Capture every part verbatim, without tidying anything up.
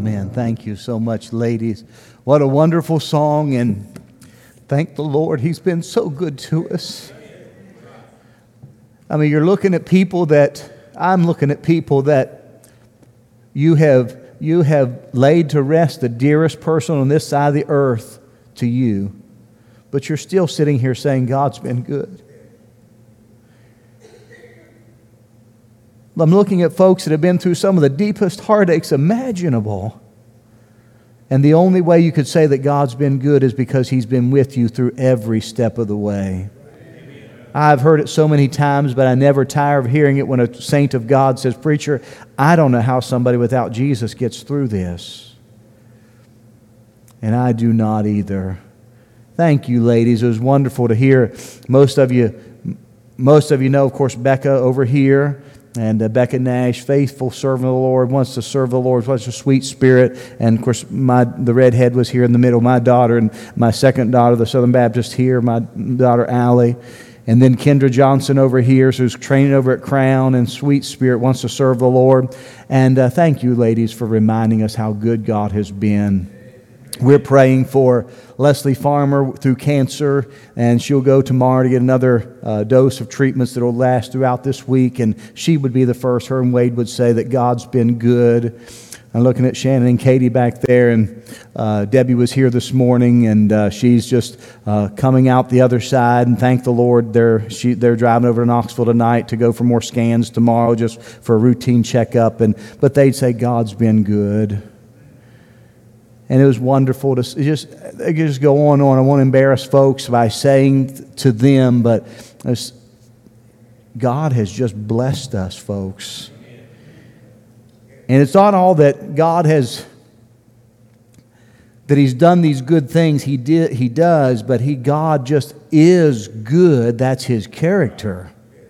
Amen. Thank you so much, ladies. What a wonderful song, and thank the Lord. He's been so good to us. I mean, you're looking at people that, I'm looking at people that you have, you have laid to rest the dearest person on this side of the earth to you, but you're still sitting here saying, God's been good. I'm looking at folks that have been through some of the deepest heartaches imaginable. And the only way you could say that God's been good is because He's been with you through every step of the way. I've heard it so many times, but I never tire of hearing it when a saint of God says, "Preacher, I don't know how somebody without Jesus gets through this." And I do not either. Thank you, ladies. It was wonderful to hear. Most of you, most of you know, of course, Becca over here. And uh, Becca Nash, faithful servant of the Lord, wants to serve the Lord, such a sweet spirit. And of course, my the redhead was here in the middle, my daughter, and my second daughter, the Southern Baptist here, my daughter Allie. And then Kendra Johnson over here, who's training over at Crown, and sweet spirit, wants to serve the Lord. And uh, thank you, ladies, for reminding us how good God has been. We're praying for Leslie Farmer through cancer, and she'll go tomorrow to get another uh, dose of treatments that will last throughout this week, and she would be the first. Her and Wade would say that God's been good. I'm looking at Shannon and Katie back there, and uh, Debbie was here this morning, and uh, she's just uh, coming out the other side, and thank the Lord they're, she, they're driving over to Knoxville tonight to go for more scans tomorrow just for a routine checkup, and but they'd say God's been good. And it was wonderful to just, I could just go on and on. I won't embarrass folks by saying to them, but God has just blessed us, folks. And it's not all that God has, that He's done these good things. He did, He does, but He, God just is good. That's His character.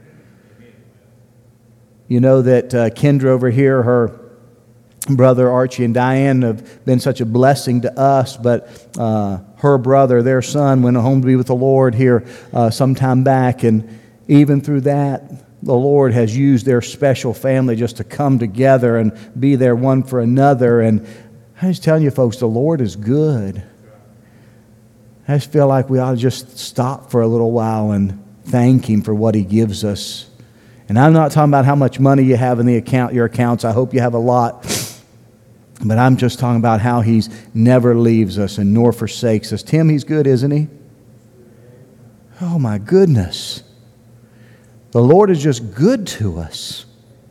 You know that uh, Kendra over here, her brother Archie and Diane have been such a blessing to us, but uh, her brother, their son, went home to be with the Lord here uh, some time back, and even through that, the Lord has used their special family just to come together and be there one for another. And I'm just telling you, folks, the Lord is good. I just feel like we ought to just stop for a little while and thank Him for what He gives us. And I'm not talking about how much money you have in the account, your accounts. I hope you have a lot. But I'm just talking about how He's never leaves us and nor forsakes us. Tim, He's good, isn't He? Oh, my goodness. The Lord is just good to us.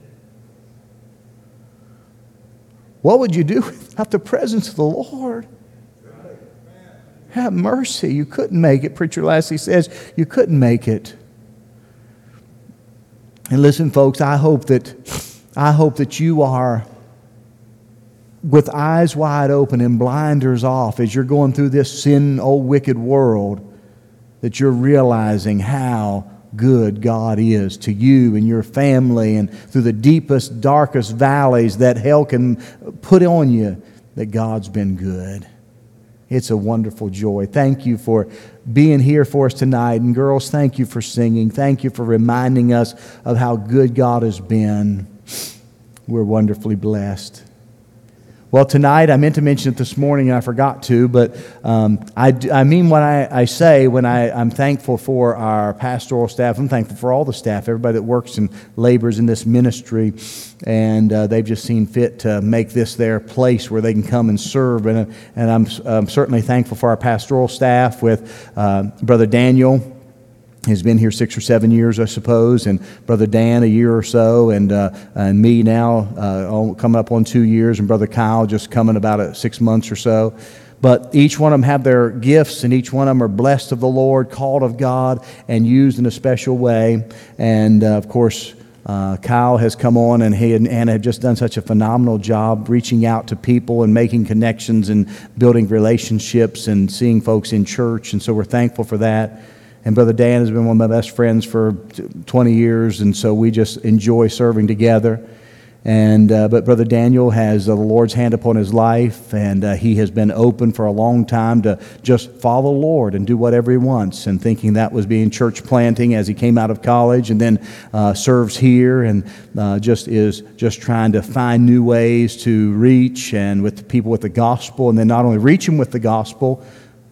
What would you do without the presence of the Lord? Have mercy. You couldn't make it. Preacher Lassie says you couldn't make it. And listen, folks, I hope that I hope that you are with eyes wide open and blinders off as you're going through this sin, old wicked world, that you're realizing how good God is to you and your family, and through the deepest, darkest valleys that hell can put on you, that God's been good. It's a wonderful joy. Thank you for being here for us tonight. And girls, thank you for singing. Thank you for reminding us of how good God has been. We're wonderfully blessed. Well, tonight, I meant to mention it this morning, and I forgot to, but um, I, I mean what I, I say when I, I'm thankful for our pastoral staff. I'm thankful for all the staff, everybody that works and labors in this ministry, and uh, they've just seen fit to make this their place where they can come and serve. And, and I'm, I'm certainly thankful for our pastoral staff with uh, Brother Daniel. He's been here six or seven years, I suppose, and Brother Dan a year or so, and uh, and me now uh, coming up on two years, and Brother Kyle just coming about uh, six months or so. But each one of them have their gifts, and each one of them are blessed of the Lord, called of God, and used in a special way. And uh, of course, uh, Kyle has come on, and he and Anna have just done such a phenomenal job reaching out to people and making connections and building relationships and seeing folks in church. And so we're thankful for that. And Brother Dan has been one of my best friends for twenty years, and so we just enjoy serving together. And uh, but Brother Daniel has uh, the Lord's hand upon his life, and uh, he has been open for a long time to just follow the Lord and do whatever he wants, and thinking that was being church planting as he came out of college, and then uh, serves here, and uh, just is just trying to find new ways to reach and with the people with the gospel, and then not only reach them with the gospel,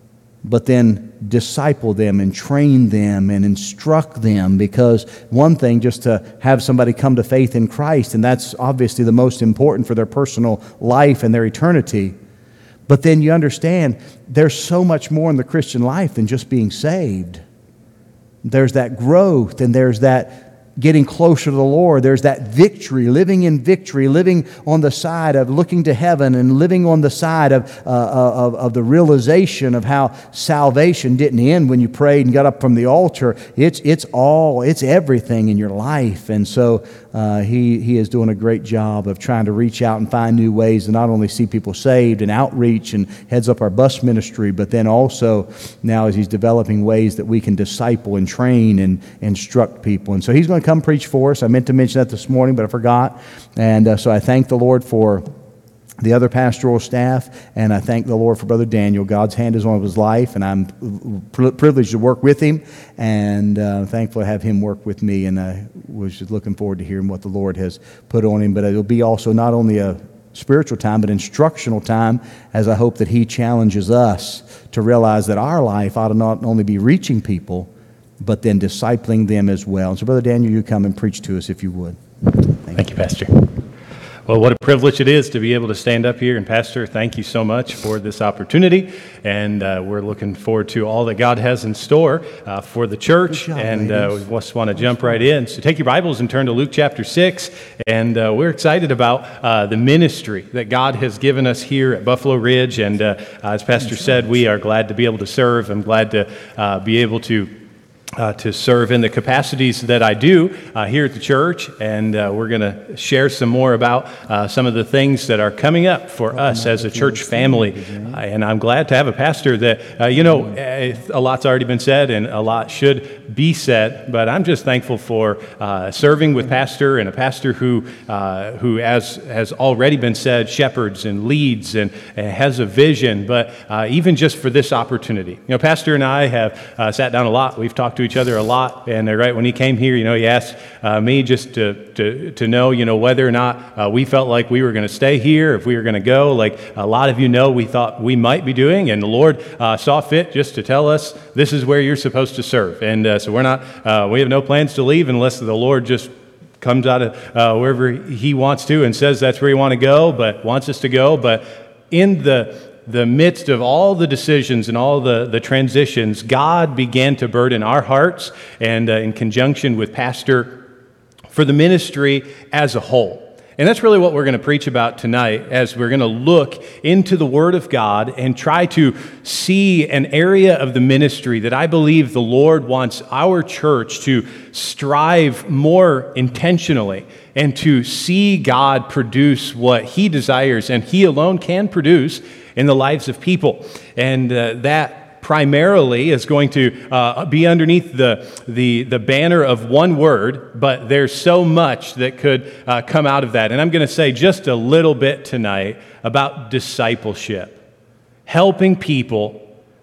but then disciple them and train them and instruct them. Because one thing, just to have somebody come to faith in Christ, and that's obviously the most important for their personal life and their eternity. But then you understand there's so much more in the Christian life than just being saved. There's that growth, and there's that getting closer to the Lord. There's that victory, living in victory, living on the side of looking to heaven, and living on the side of, uh, of, of the realization of how salvation didn't end when you prayed and got up from the altar. It's, it's all, it's everything in your life. And so uh, he, he is doing a great job of trying to reach out and find new ways to not only see people saved and outreach, and heads up our bus ministry, but then also now as he's developing ways that we can disciple and train and instruct people. And so he's going to come preach for us. I meant to mention that this morning, but I forgot. And uh, so I thank the Lord for the other pastoral staff, and I thank the Lord for Brother Daniel. God's hand is on his life, and I'm privileged to work with him, and uh, thankful to have him work with me, and I was just looking forward to hearing what the Lord has put on him. But it'll be also not only a spiritual time, but instructional time, as I hope that he challenges us to realize that our life ought to not only be reaching people, but then discipling them as well. So, Brother Daniel, you come and preach to us if you would. Thank, thank you, Pastor. Well, what a privilege it is to be able to stand up here. And Pastor, thank you so much for this opportunity. And uh, we're looking forward to all that God has in store uh, for the church. Job, and uh, we just want to jump right in. So take your Bibles and turn to Luke chapter six. And uh, we're excited about uh, the ministry that God has given us here at Buffalo Ridge. And uh, as Pastor said, we are glad to be able to serve. I'm glad to uh, be able to Uh, to serve in the capacities that I do uh, here at the church, and uh, we're going to share some more about uh, some of the things that are coming up for us as a church family. Uh, and I'm glad to have a pastor that, uh, you know, a lot's already been said and a lot should be said, but I'm just thankful for uh, serving with pastor, and a pastor who, uh, who as has already been said, shepherds and leads and, and has a vision, but uh, even just for this opportunity. You know, Pastor and I have uh, sat down a lot. We've talked to each other a lot, and uh, right when he came here, you know, he asked uh, me just to, to to know, you know, whether or not uh, we felt like we were going to stay here, if we were going to go. Like a lot of you know, we thought we might be doing, and the Lord uh, saw fit just to tell us this is where you're supposed to serve. And uh, so we're not, uh, we have no plans to leave unless the Lord just comes out of uh, wherever He wants to and says that's where He want to go, but wants us to go. But in the the midst of all the decisions and all the, the transitions, God began to burden our hearts, and uh, in conjunction with Pastor, for the ministry as a whole. And that's really what we're going to preach about tonight, as we're going to look into the Word of God and try to see an area of the ministry that I believe the Lord wants our church to strive more intentionally, and to see God produce what He desires and He alone can produce in the lives of people. And uh, that primarily is going to uh, be underneath the, the, the banner of one word, but there's so much that could uh, come out of that. And I'm going to say just a little bit tonight about discipleship, helping people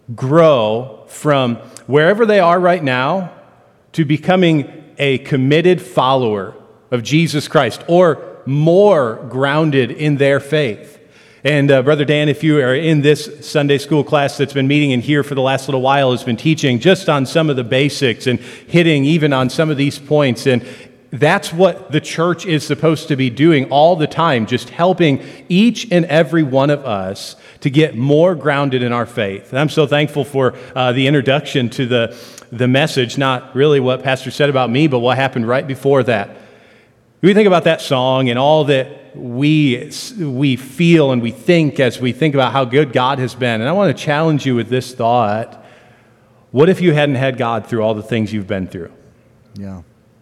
grow from wherever they are right now to becoming a committed follower of Jesus Christ, or more grounded in their faith. And uh, Brother Dan, if you are in this Sunday school class that's been meeting in here for the last little while, has been teaching just on some of the basics and hitting even on some of these points. And that's what the church is supposed to be doing all the time, just helping each and every one of us to get more grounded in our faith. And I'm so thankful for uh, the introduction to the, the message, not really what Pastor said about me, but what happened right before that. We think about that song and all that we we feel and we think as we think about how good God has been. And I want to challenge you with this thought. What if you hadn't had God through all the things you've been through? Yeah.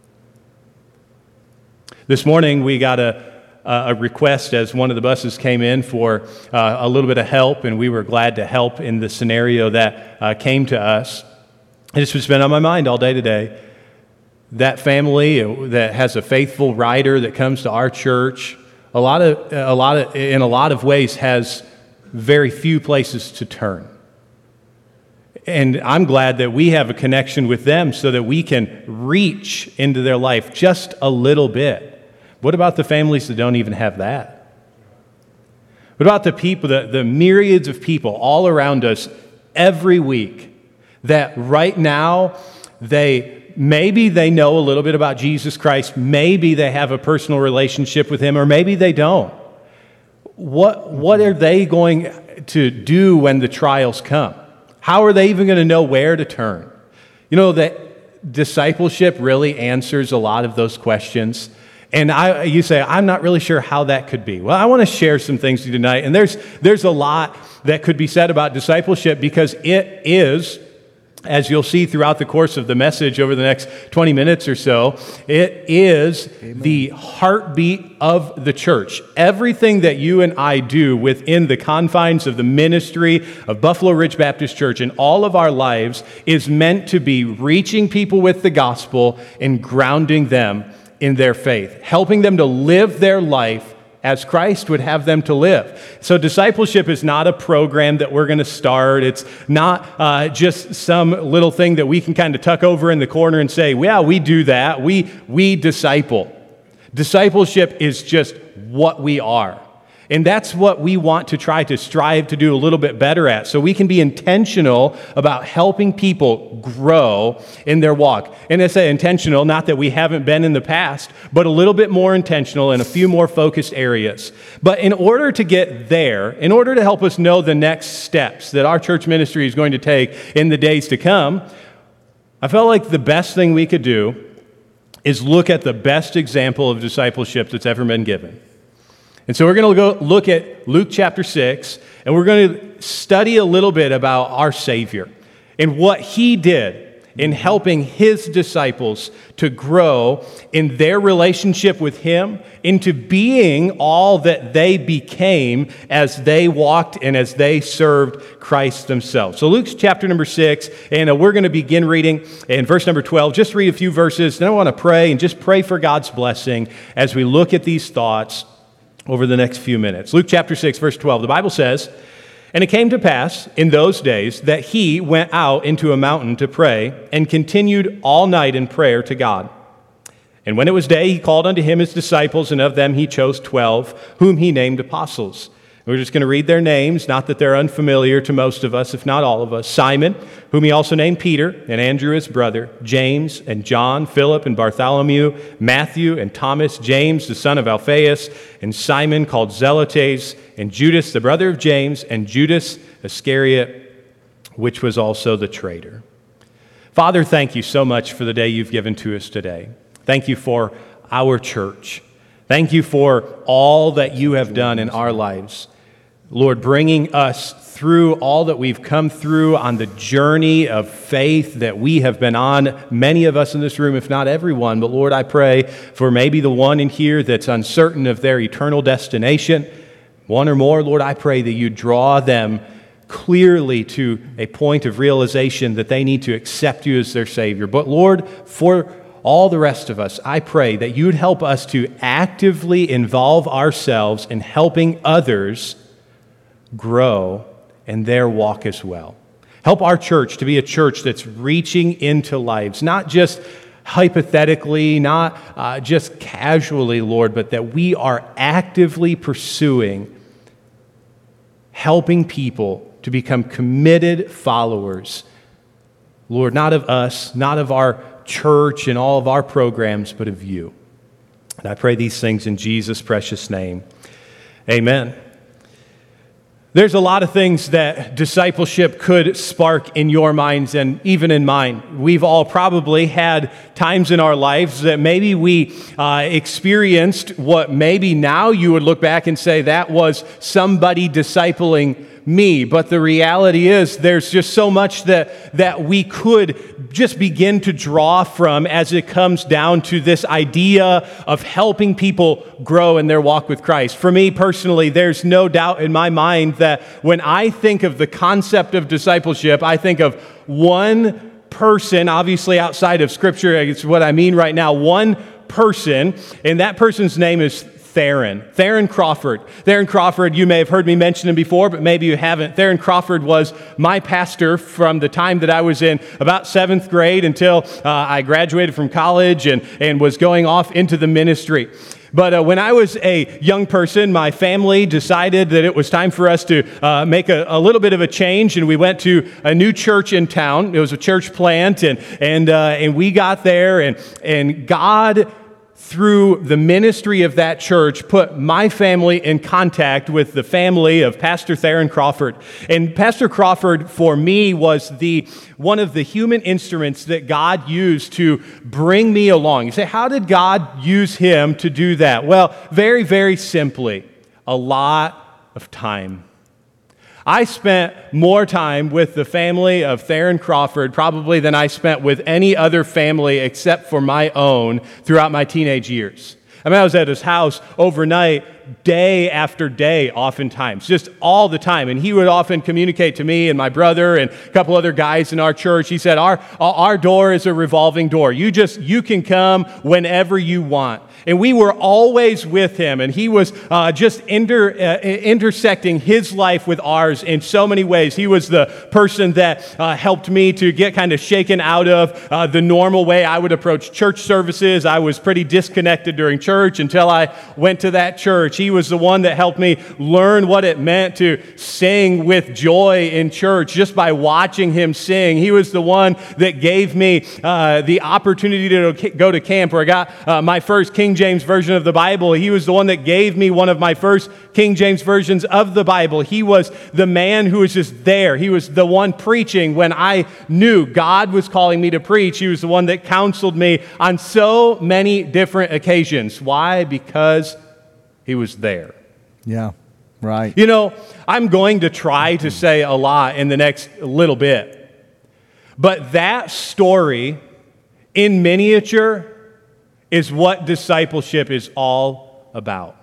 This morning we got a, a request as one of the buses came in for uh, a little bit of help, and we were glad to help in the scenario that uh, came to us. And it's just been on my mind all day today. that family that has a faithful writer that comes to our church, a lot of, a lot of, in a lot of ways has very few places to turn. And I'm glad that we have a connection with them so that we can reach into their life just a little bit. What about the families that don't even have that? What about the people, the, the myriads of people all around us every week that right now they maybe they know a little bit about Jesus Christ, maybe they have a personal relationship with Him, or maybe they don't. What, what are they going to do when the trials come? How are they even going to know where to turn? You know, that discipleship really answers a lot of those questions. And I, you say, I'm not really sure how that could be. Well, I want to share some things with you tonight. And there's, there's a lot that could be said about discipleship because it is, as you'll see throughout the course of the message over the next twenty minutes or so, it is Amen. The heartbeat of the church. Everything that you and I do within the confines of the ministry of Buffalo Ridge Baptist Church in all of our lives is meant to be reaching people with the gospel and grounding them in their faith, helping them to live their life as Christ would have them to live. So discipleship is not a program that we're going to start. It's not uh, just some little thing that we can kind of tuck over in the corner and say, yeah, we do that. We, we disciple. Discipleship is just what we are. And that's what we want to try to strive to do a little bit better at, so we can be intentional about helping people grow in their walk. And I say intentional, not that we haven't been in the past, but a little bit more intentional in a few more focused areas. But in order to get there, in order to help us know the next steps that our church ministry is going to take in the days to come, I felt like the best thing we could do is look at the best example of discipleship that's ever been given. And so we're going to go look at Luke chapter six, and we're going to study a little bit about our Savior and what He did in helping His disciples to grow in their relationship with Him into being all that they became as they walked and as they served Christ themselves. So Luke's chapter number six, and uh, we're going to begin reading in verse number twelve. Just read a few verses, then I want to pray and just pray for God's blessing as we look at these thoughts over the next few minutes. Luke chapter six, verse twelve, the Bible says, "And it came to pass in those days that he went out into a mountain to pray and continued all night in prayer to God. And when it was day, he called unto him his disciples, and of them he chose twelve, whom he named apostles." We're just going to read their names, not that they're unfamiliar to most of us, if not all of us. Simon, whom he also named Peter, and Andrew his brother, James and John, Philip and Bartholomew, Matthew and Thomas, James the son of Alphaeus, and Simon called Zelotes, and Judas the brother of James, and Judas Iscariot, which was also the traitor. Father, thank you so much for the day you've given to us today. Thank you for our church. Thank you for all that you have done in our lives. Lord, bringing us through all that we've come through on the journey of faith that we have been on, many of us in this room, if not everyone. But Lord, I pray for maybe the one in here that's uncertain of their eternal destination. One or more, Lord, I pray that you draw them clearly to a point of realization that they need to accept you as their Savior. But Lord, for all the rest of us, I pray that you'd help us to actively involve ourselves in helping others grow in their walk as well. Help our church to be a church that's reaching into lives, not just hypothetically, not uh, just casually, Lord, but that we are actively pursuing helping people to become committed followers. Lord, not of us, not of our church and all of our programs, but of you. And I pray these things in Jesus' precious name. Amen. There's a lot of things that discipleship could spark in your minds and even in mine. We've all probably had times in our lives that maybe we uh, experienced what maybe now you would look back and say that was somebody discipling me. But the reality is there's just so much that, that we could just begin to draw from as it comes down to this idea of helping people grow in their walk with Christ. For me personally, there's no doubt in my mind that when I think of the concept of discipleship, I think of one person, obviously outside of Scripture, it's what I mean right now, one person, and that person's name is Theron. Theron Crawford. Theron Crawford, you may have heard me mention him before, but maybe you haven't. Theron Crawford was my pastor from the time that I was in about seventh grade until uh, I graduated from college and, and was going off into the ministry. But uh, when I was a young person, my family decided that it was time for us to uh, make a, a little bit of a change, and we went to a new church in town. It was a church plant, and and uh, and we got there, and and God, through the ministry of that church, put my family in contact with the family of Pastor Theron Crawford. And Pastor Crawford, for me, was the one of the human instruments that God used to bring me along. You say, how did God use him to do that? Well, very, very simply, a lot of time. I spent more time with the family of Theron Crawford probably than I spent with any other family except for my own throughout my teenage years. I mean, I was at his house overnight, day after day, oftentimes, just all the time. And he would often communicate to me and my brother and a couple other guys in our church. He said, our, our door is a revolving door. You just, you can come whenever you want. And we were always with him, and he was uh, just inter, uh, intersecting his life with ours in so many ways. He was the person that uh, helped me to get kind of shaken out of uh, the normal way I would approach church services. I was pretty disconnected during church until I went to that church. He was the one that helped me learn what it meant to sing with joy in church just by watching him sing. He was the one that gave me uh, the opportunity to go to camp where I got uh, my first King James Version of the Bible. He was the one that gave me one of my first King James versions of the Bible. He was the man who was just there. He was the one preaching when I knew God was calling me to preach. He was the one that counseled me on so many different occasions. Why? Because he was there. Yeah, right. You know, I'm going to try to say a lot in the next little bit, but that story in miniature is what discipleship is all about.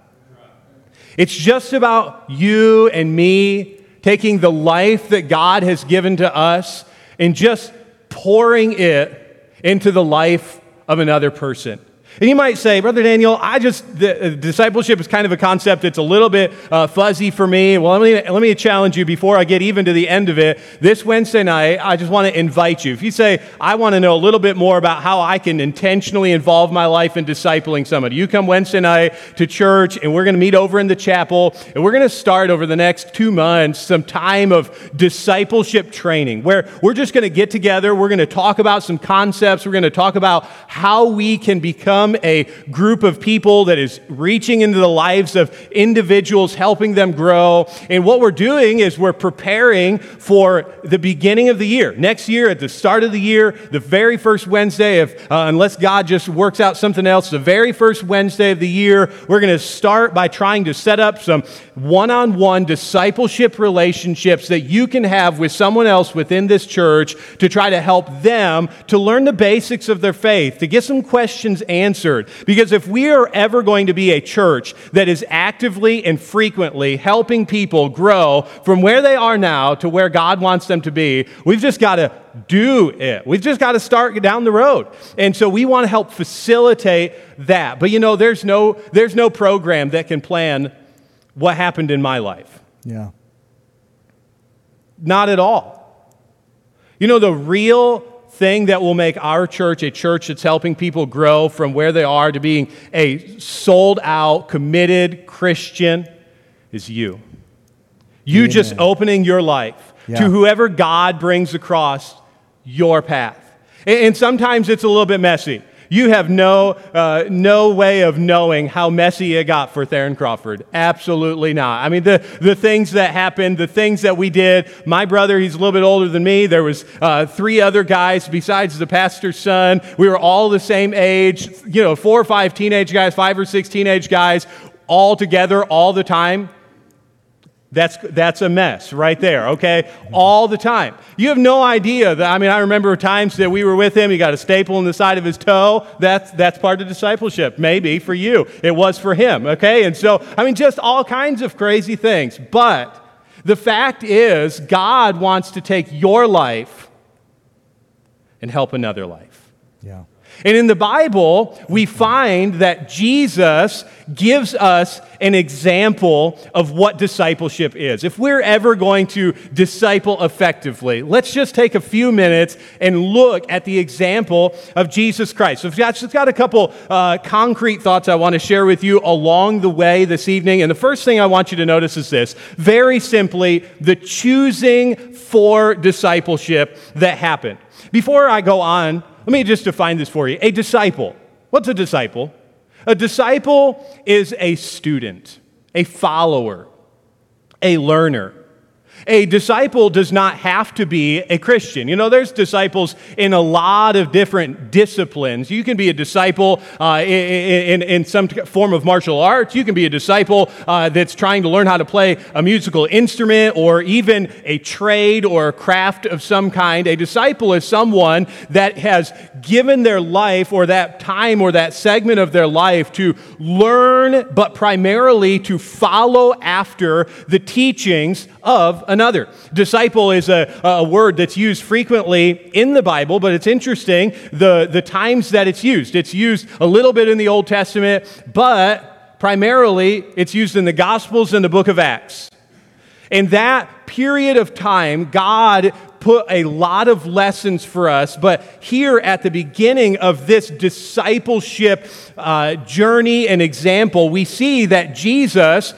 It's just about you and me taking the life that God has given to us and just pouring it into the life of another person. And you might say, Brother Daniel, I just, the, uh, discipleship is kind of a concept that's a little bit uh, fuzzy for me. Well, let me, let me challenge you before I get even to the end of it. This Wednesday night, I just want to invite you. If you say, I want to know a little bit more about how I can intentionally involve my life in discipling somebody, you come Wednesday night to church, and we're going to meet over in the chapel, and we're going to start over the next two months some time of discipleship training where we're just going to get together. We're going to talk about some concepts. We're going to talk about how we can become a group of people that is reaching into the lives of individuals, helping them grow. And what we're doing is we're preparing for the beginning of the year. Next year, at the start of the year, the very first Wednesday, if, uh, unless God just works out something else, the very first Wednesday of the year, we're going to start by trying to set up some one-on-one discipleship relationships that you can have with someone else within this church to try to help them to learn the basics of their faith, to get some questions answered. Because if we are ever going to be a church that is actively and frequently helping people grow from where they are now to where God wants them to be, we've just got to do it. We've just got to start down the road. And so we want to help facilitate that. But you know, there's no, there's no program that can plan what happened in my life. Yeah. Not at all. You know, the real thing that will make our church a church that's helping people grow from where they are to being a sold out, committed Christian is you. You Amen. Just opening your life yeah. to whoever God brings across your path. And sometimes it's a little bit messy. You have no uh, no way of knowing how messy it got for Theron Crawford. Absolutely not. I mean, the, the things that happened, the things that we did. My brother, he's a little bit older than me. There was uh, three other guys besides the pastor's son. We were all the same age, you know, four or five teenage guys, five or six teenage guys, all together all the time. That's that's a mess right there, okay? All the time. You have no idea. That, I mean, I remember times that we were with him. He got a staple in the side of his toe. That's that's part of discipleship. Maybe for you. It was for him, okay? And so, I mean, just all kinds of crazy things. But the fact is, God wants to take your life and help another life. Yeah. And in the Bible, we find that Jesus gives us an example of what discipleship is. If we're ever going to disciple effectively, let's just take a few minutes and look at the example of Jesus Christ. So I've got, just got a couple uh, concrete thoughts I want to share with you along the way this evening. And the first thing I want you to notice is this. Very simply, the choosing for discipleship that happened. Before I go on, let me just define this for you. A disciple. What's a disciple? A disciple is a student, a follower, a learner. A disciple does not have to be a Christian. You know, there's disciples in a lot of different disciplines. You can be a disciple uh, in, in, in some form of martial arts. You can be a disciple uh, that's trying to learn how to play a musical instrument or even a trade or a craft of some kind. A disciple is someone that has given their life or that time or that segment of their life to learn, but primarily to follow after the teachings of another. Disciple is a, a word that's used frequently in the Bible, but it's interesting the, the times that it's used. It's used a little bit in the Old Testament, but primarily it's used in the Gospels and the book of Acts. In that period of time, God put a lot of lessons for us, but here at the beginning of this discipleship uh, journey and example, we see that Jesus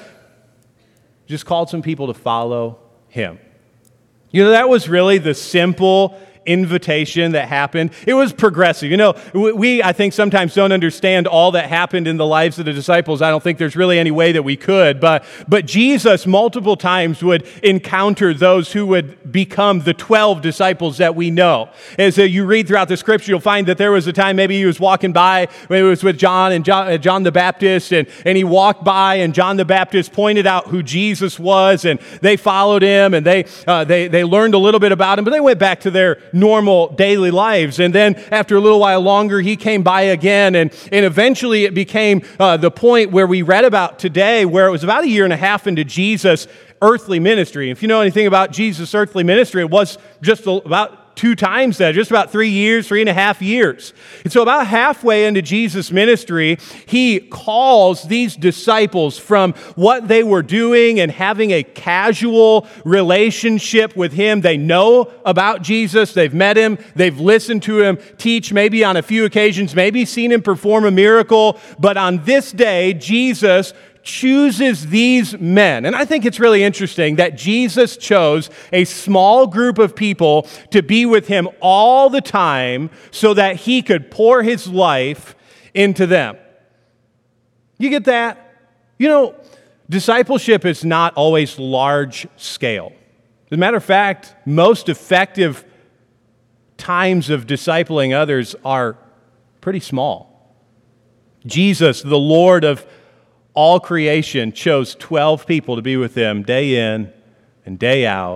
just called some people to follow him. You know, that was really the simple invitation that happened. It was progressive. You know, we, I think, sometimes don't understand all that happened in the lives of the disciples. I don't think there's really any way that we could, but, but Jesus multiple times would encounter those who would become the twelve disciples that we know. As uh, you read throughout the scripture, you'll find that there was a time maybe he was walking by, maybe it was with John and John, uh, John the Baptist, and, and he walked by, and John the Baptist pointed out who Jesus was, and they followed him, and they, uh, they, they learned a little bit about him, but they went back to their normal daily lives. And then after a little while longer, he came by again, and, and eventually it became uh, the point where we read about today, where it was about a year and a half into Jesus' earthly ministry. If you know anything about Jesus' earthly ministry, it was just about two times that, just about three years, three and a half years. And so about halfway into Jesus' ministry, he calls these disciples from what they were doing and having a casual relationship with him. They know about Jesus, they've met him, they've listened to him teach, maybe on a few occasions, maybe seen him perform a miracle, but on this day, Jesus chooses these men. And I think it's really interesting that Jesus chose a small group of people to be with him all the time so that he could pour his life into them. You get that? You know, discipleship is not always large scale. As a matter of fact, most effective times of discipling others are pretty small. Jesus, the Lord of all creation, chose twelve people to be with him day in and day out.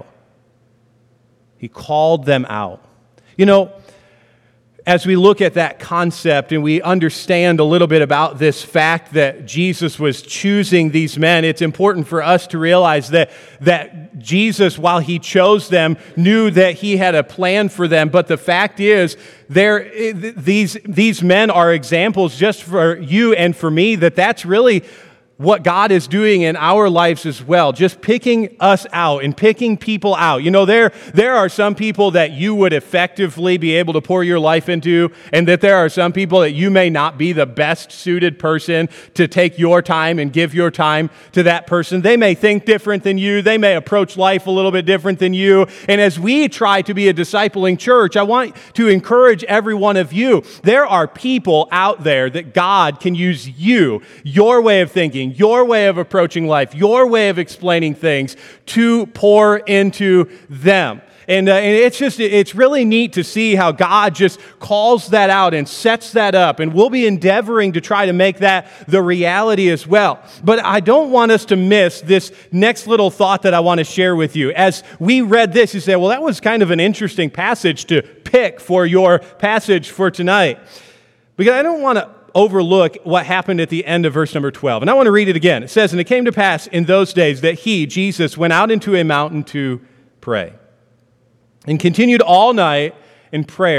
He called them out. You know, as we look at that concept and we understand a little bit about this fact that Jesus was choosing these men, it's important for us to realize that, that Jesus, while he chose them, knew that he had a plan for them. But the fact is, there, these, these men are examples just for you and for me, that that's really what God is doing in our lives as well, just picking us out and picking people out. You know, there, there are some people that you would effectively be able to pour your life into, and that there are some people that you may not be the best suited person to take your time and give your time to that person. They may think different than you. They may approach life a little bit different than you. And as we try to be a discipling church, I want to encourage every one of you. There are people out there that God can use you, your way of thinking, your way of approaching life, your way of explaining things, to pour into them. And, uh, and it's just, it's really neat to see how God just calls that out and sets that up. And we'll be endeavoring to try to make that the reality as well. But I don't want us to miss this next little thought that I want to share with you. As we read this, you say, well, that was kind of an interesting passage to pick for your passage for tonight. Because I don't want to overlook what happened at the end of verse number twelve. And I want to read it again. It says, "And it came to pass in those days that he, Jesus, went out into a mountain to pray, and continued all night in prayer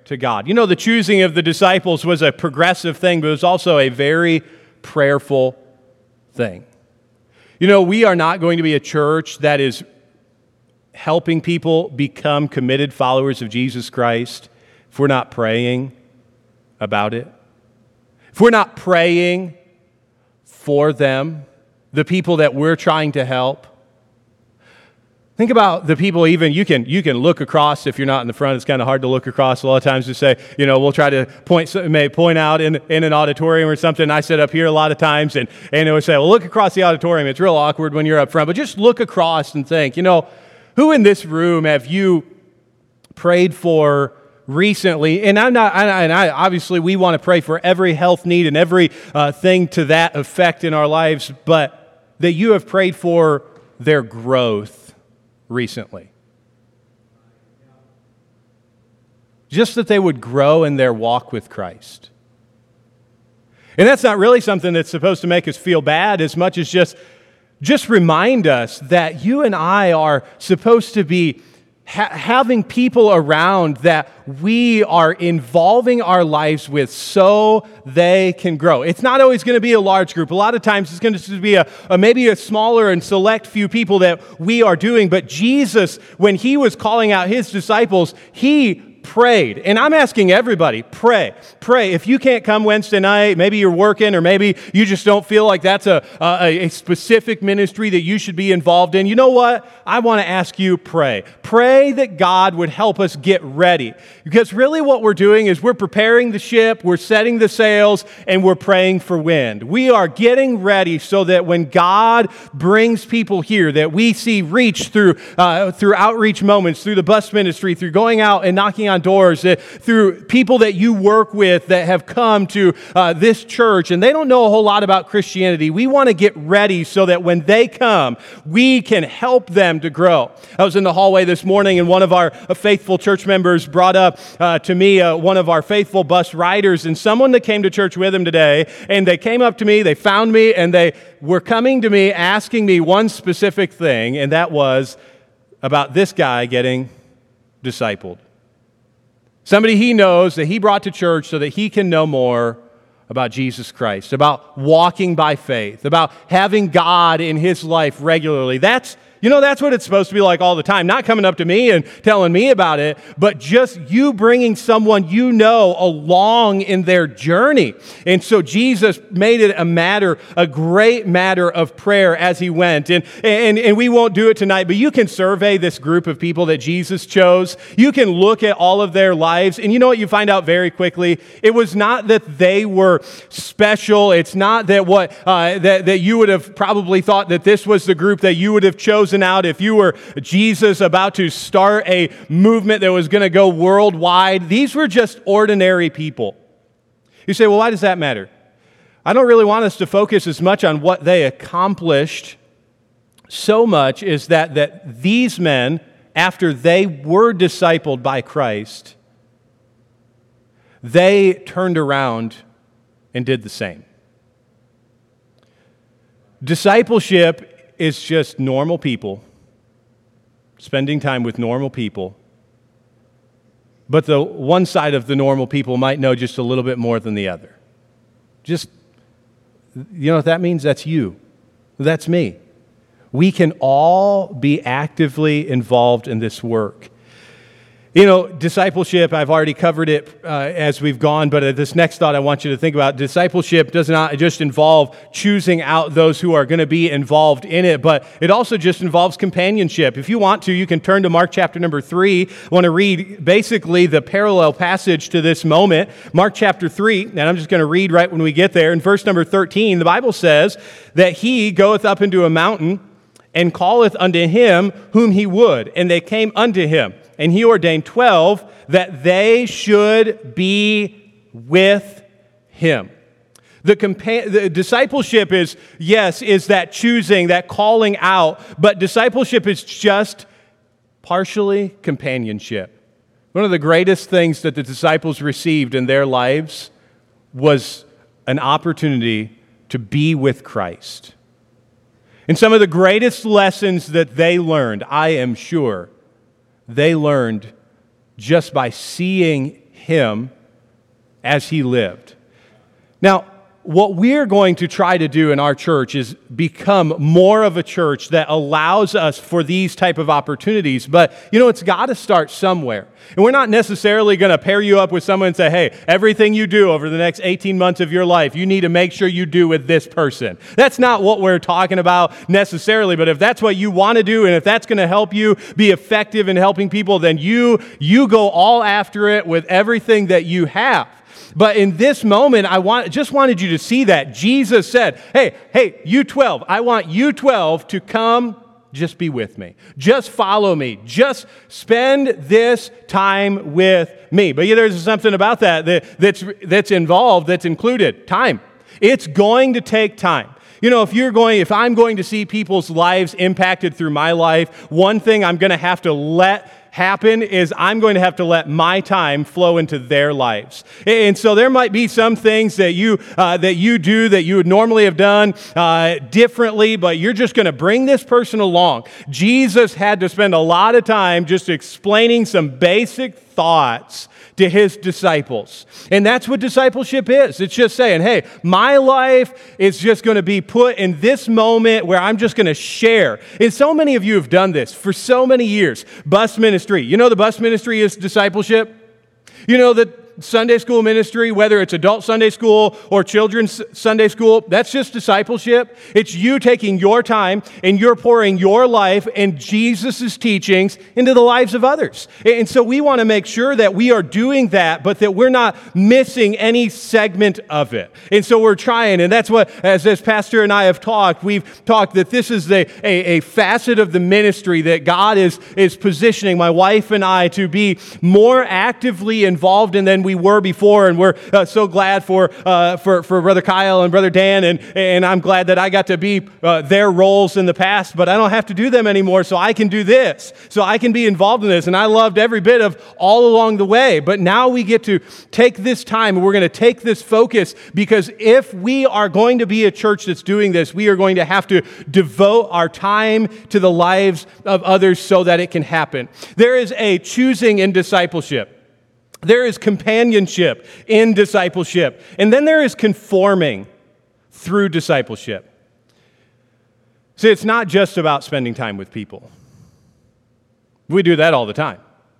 to God. You know, the choosing of the disciples was a progressive thing, but it was also a very prayerful thing. You know, we are not going to be a church that is helping people become committed followers of Jesus Christ if we're not praying about it. If we're not praying for them, the people that we're trying to help. Think about the people even, you can you can look across, if you're not in the front, it's kind of hard to look across a lot of times to say, you know, we'll try to point may point out in, in an auditorium or something. I sit up here a lot of times and, and it would say, well, look across the auditorium. It's real awkward when you're up front, but just look across and think, you know, who in this room have you prayed for recently? And I'm not, and I obviously we want to pray for every health need and every uh, thing to that effect in our lives, but that you have prayed for their growth recently. Just that they would grow in their walk with Christ. And that's not really something that's supposed to make us feel bad as much as just, just remind us that you and I are supposed to be ha- having people around that we are involving our lives with so they can grow. It's not always going to be a large group. A lot of times it's going to be a, a maybe a smaller and select few people that we are doing. But Jesus, when he was calling out his disciples, he prayed. And I'm asking everybody, pray. Pray. If you can't come Wednesday night, maybe you're working or maybe you just don't feel like that's a, a, a specific ministry that you should be involved in. You know what? I want to ask you, pray. Pray that God would help us get ready. Because really what we're doing is we're preparing the ship, we're setting the sails, and we're praying for wind. We are getting ready so that when God brings people here, that we see reach through, uh, through outreach moments, through the bus ministry, through going out and knocking on doors, uh, through people that you work with that have come to uh, this church and they don't know a whole lot about Christianity. We want to get ready so that when they come, we can help them to grow. I was in the hallway this morning and one of our uh, faithful church members brought up uh, to me uh, one of our faithful bus riders and someone that came to church with him today, and they came up to me, they found me, and they were coming to me asking me one specific thing, and that was about this guy getting discipled. Somebody he knows that he brought to church so that he can know more about Jesus Christ, about walking by faith, about having God in his life regularly. That's, you know, that's what it's supposed to be like all the time. Not coming up to me and telling me about it, but just you bringing someone you know along in their journey. And so Jesus made it a matter, a great matter of prayer as he went. And, and, and we won't do it tonight, but you can survey this group of people that Jesus chose. You can look at all of their lives. And you know what you find out very quickly? It was not that they were special. It's not that what uh, that, that you would have probably thought that this was the group that you would have chosen out if you were Jesus about to start a movement that was going to go worldwide. These were just ordinary people. You say, well, why does that matter? I don't really want us to focus as much on what they accomplished so much is that, that these men, after they were discipled by Christ, they turned around and did the same. Discipleship is just normal people spending time with normal people, but the one side of the normal people might know just a little bit more than the other. Just, you know what that means? That's you. That's me. We can all be actively involved in this work. You know, discipleship, I've already covered it uh, as we've gone, but uh, this next thought I want you to think about, discipleship does not just involve choosing out those who are going to be involved in it, but it also just involves companionship. If you want to, you can turn to Mark chapter number three. I want to read basically the parallel passage to this moment. Mark chapter three, and I'm just going to read right when we get there. In verse number thirteen, the Bible says that he goeth up into a mountain and calleth unto him whom he would, and they came unto him. And he ordained twelve that they should be with him. The, compa- the discipleship is, yes, is that choosing, that calling out, but discipleship is just partially companionship. One of the greatest things that the disciples received in their lives was an opportunity to be with Christ. And some of the greatest lessons that they learned, I am sure, they learned just by seeing him as he lived. Now, what we're going to try to do in our church is become more of a church that allows us for these type of opportunities. But, you know, it's got to start somewhere. And we're not necessarily going to pair you up with someone and say, hey, everything you do over the next eighteen months of your life, you need to make sure you do with this person. That's not what we're talking about necessarily. But if that's what you want to do, and if that's going to help you be effective in helping people, then you, you go all after it with everything that you have. But in this moment, I want, just wanted you to see that. Jesus said, hey, hey, you twelve, I want you twelve to come just be with me. Just follow me. Just spend this time with me. But yeah, there's something about that, that that's, that's involved, that's included. Time. It's going to take time. You know, if you're going, if I'm going to see people's lives impacted through my life, one thing I'm going to have to let happen is I'm going to have to let my time flow into their lives. And so there might be some things that you uh, that you do that you would normally have done uh, differently, but you're just going to bring this person along. Jesus had to spend a lot of time just explaining some basic thoughts to his disciples. And that's what discipleship is. It's just saying, hey, my life is just going to be put in this moment where I'm just going to share. And so many of you have done this for so many years. Bus ministry. You know the bus ministry is discipleship? You know that Sunday school ministry, whether it's adult Sunday school or children's Sunday school, that's just discipleship. It's you taking your time and you're pouring your life and Jesus' teachings into the lives of others. And so we want to make sure that we are doing that, but that we're not missing any segment of it. And so we're trying, and that's what, as, as Pastor and I have talked, we've talked that this is a, a, a facet of the ministry that God is, is positioning my wife and I to be more actively involved in than we were before, and we're uh, so glad for, uh, for for Brother Kyle and Brother Dan, and, and I'm glad that I got to be uh, their roles in the past, but I don't have to do them anymore, so I can do this. So I can be involved in this, and I loved every bit of all along the way, but now we get to take this time, and we're going to take this focus, because if we are going to be a church that's doing this, we are going to have to devote our time to the lives of others so that it can happen. There is a choosing in discipleship. There is companionship in discipleship. And then there is conforming through discipleship. See, it's not just about spending time with people. We do that all the time.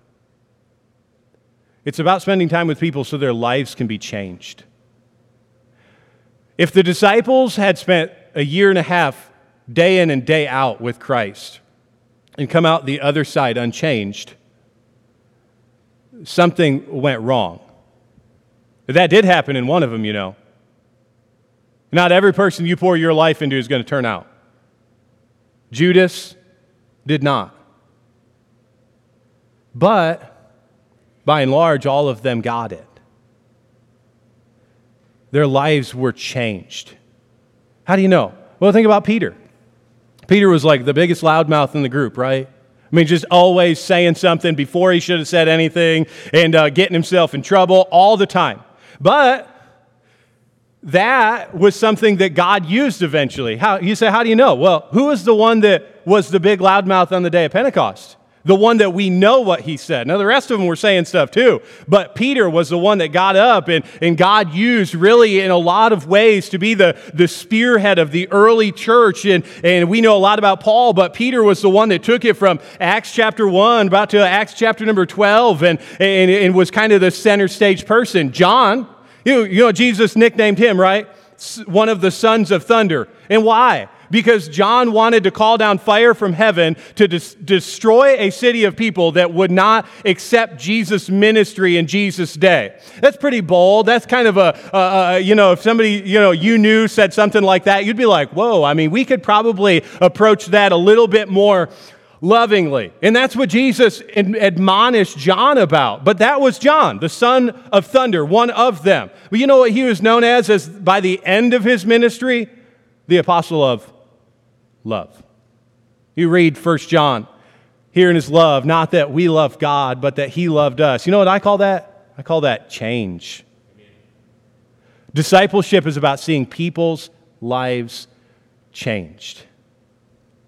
It's about spending time with people so their lives can be changed. If the disciples had spent a year and a half, day in and day out with Christ, and come out the other side unchanged, something went wrong. That did happen in one of them, you know. Not every person you pour your life into is going to turn out. Judas did not. But, by and large, all of them got it. Their lives were changed. How do you know? Well, think about Peter. Peter was like the biggest loudmouth in the group, right? I mean, just always saying something before he should have said anything and uh, getting himself in trouble all the time. But that was something that God used eventually. How, you say, how do you know? Well, who was the one that was the big loudmouth on the day of Pentecost? The one that we know what he said. Now, the rest of them were saying stuff too, but Peter was the one that got up and, and God used really in a lot of ways to be the, the spearhead of the early church. And, and we know a lot about Paul, but Peter was the one that took it from Acts chapter one about to Acts chapter number twelve and, and, and was kind of the center stage person. John, you know, you know, Jesus nicknamed him, right? One of the sons of thunder. And why? Because John wanted to call down fire from heaven to des- destroy a city of people that would not accept Jesus' ministry in Jesus' day. That's pretty bold. That's kind of a, uh, uh, you know, if somebody, you know, you knew said something like that, you'd be like, whoa, I mean, we could probably approach that a little bit more lovingly. And that's what Jesus ad- admonished John about. But that was John, the son of thunder, one of them. But you know what he was known as, as by the end of his ministry? The apostle of love. You read First John, here in his love, not that we love God, but that he loved us. You know what I call that? I call that change. Discipleship is about seeing people's lives changed.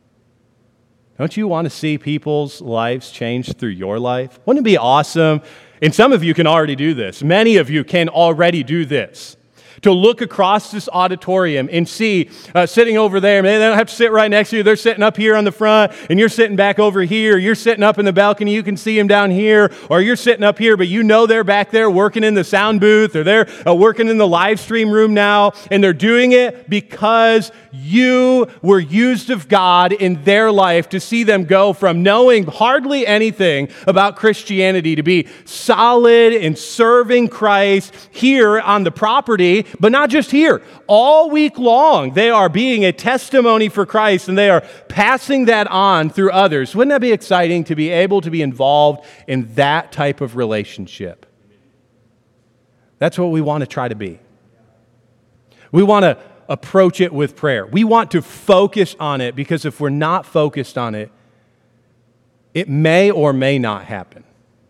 Don't you want to see people's lives changed through your life? Wouldn't it be awesome And some of you can already do this. Many of you can already do this. To look across this auditorium and see uh, sitting over there, they don't have to sit right next to you. They're sitting up here on the front, and you're sitting back over here. You're sitting up in the balcony. You can see them down here, or you're sitting up here, but you know they're back there working in the sound booth, or they're uh, working in the live stream room now, and they're doing it because you were used of God in their life to see them go from knowing hardly anything about Christianity to be solid in serving Christ here on the property. But not just here. All week long, they are being a testimony for Christ, and they are passing that on through others. Wouldn't that be exciting to be able to be involved in that type of relationship? That's what we want to try to be. We want to approach it with prayer. We want to focus on it, because if we're not focused on it, it may or may not happen.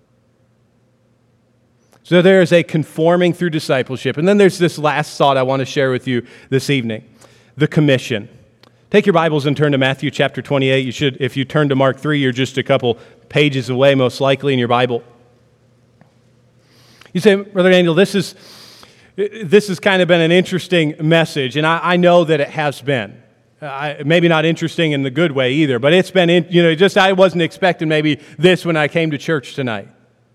So there is a conforming through discipleship. And then there's this last thought I want to share with you this evening, the commission. Take your Bibles and turn to Matthew chapter twenty-eight. You should, if you turn to Mark three, you're just a couple pages away, most likely, in your Bible. You say, Brother Daniel, this is this has kind of been an interesting message, and I, I know that it has been. Uh, maybe not interesting in the good way either, but it's been, in, you know, just I wasn't expecting maybe this when I came to church tonight.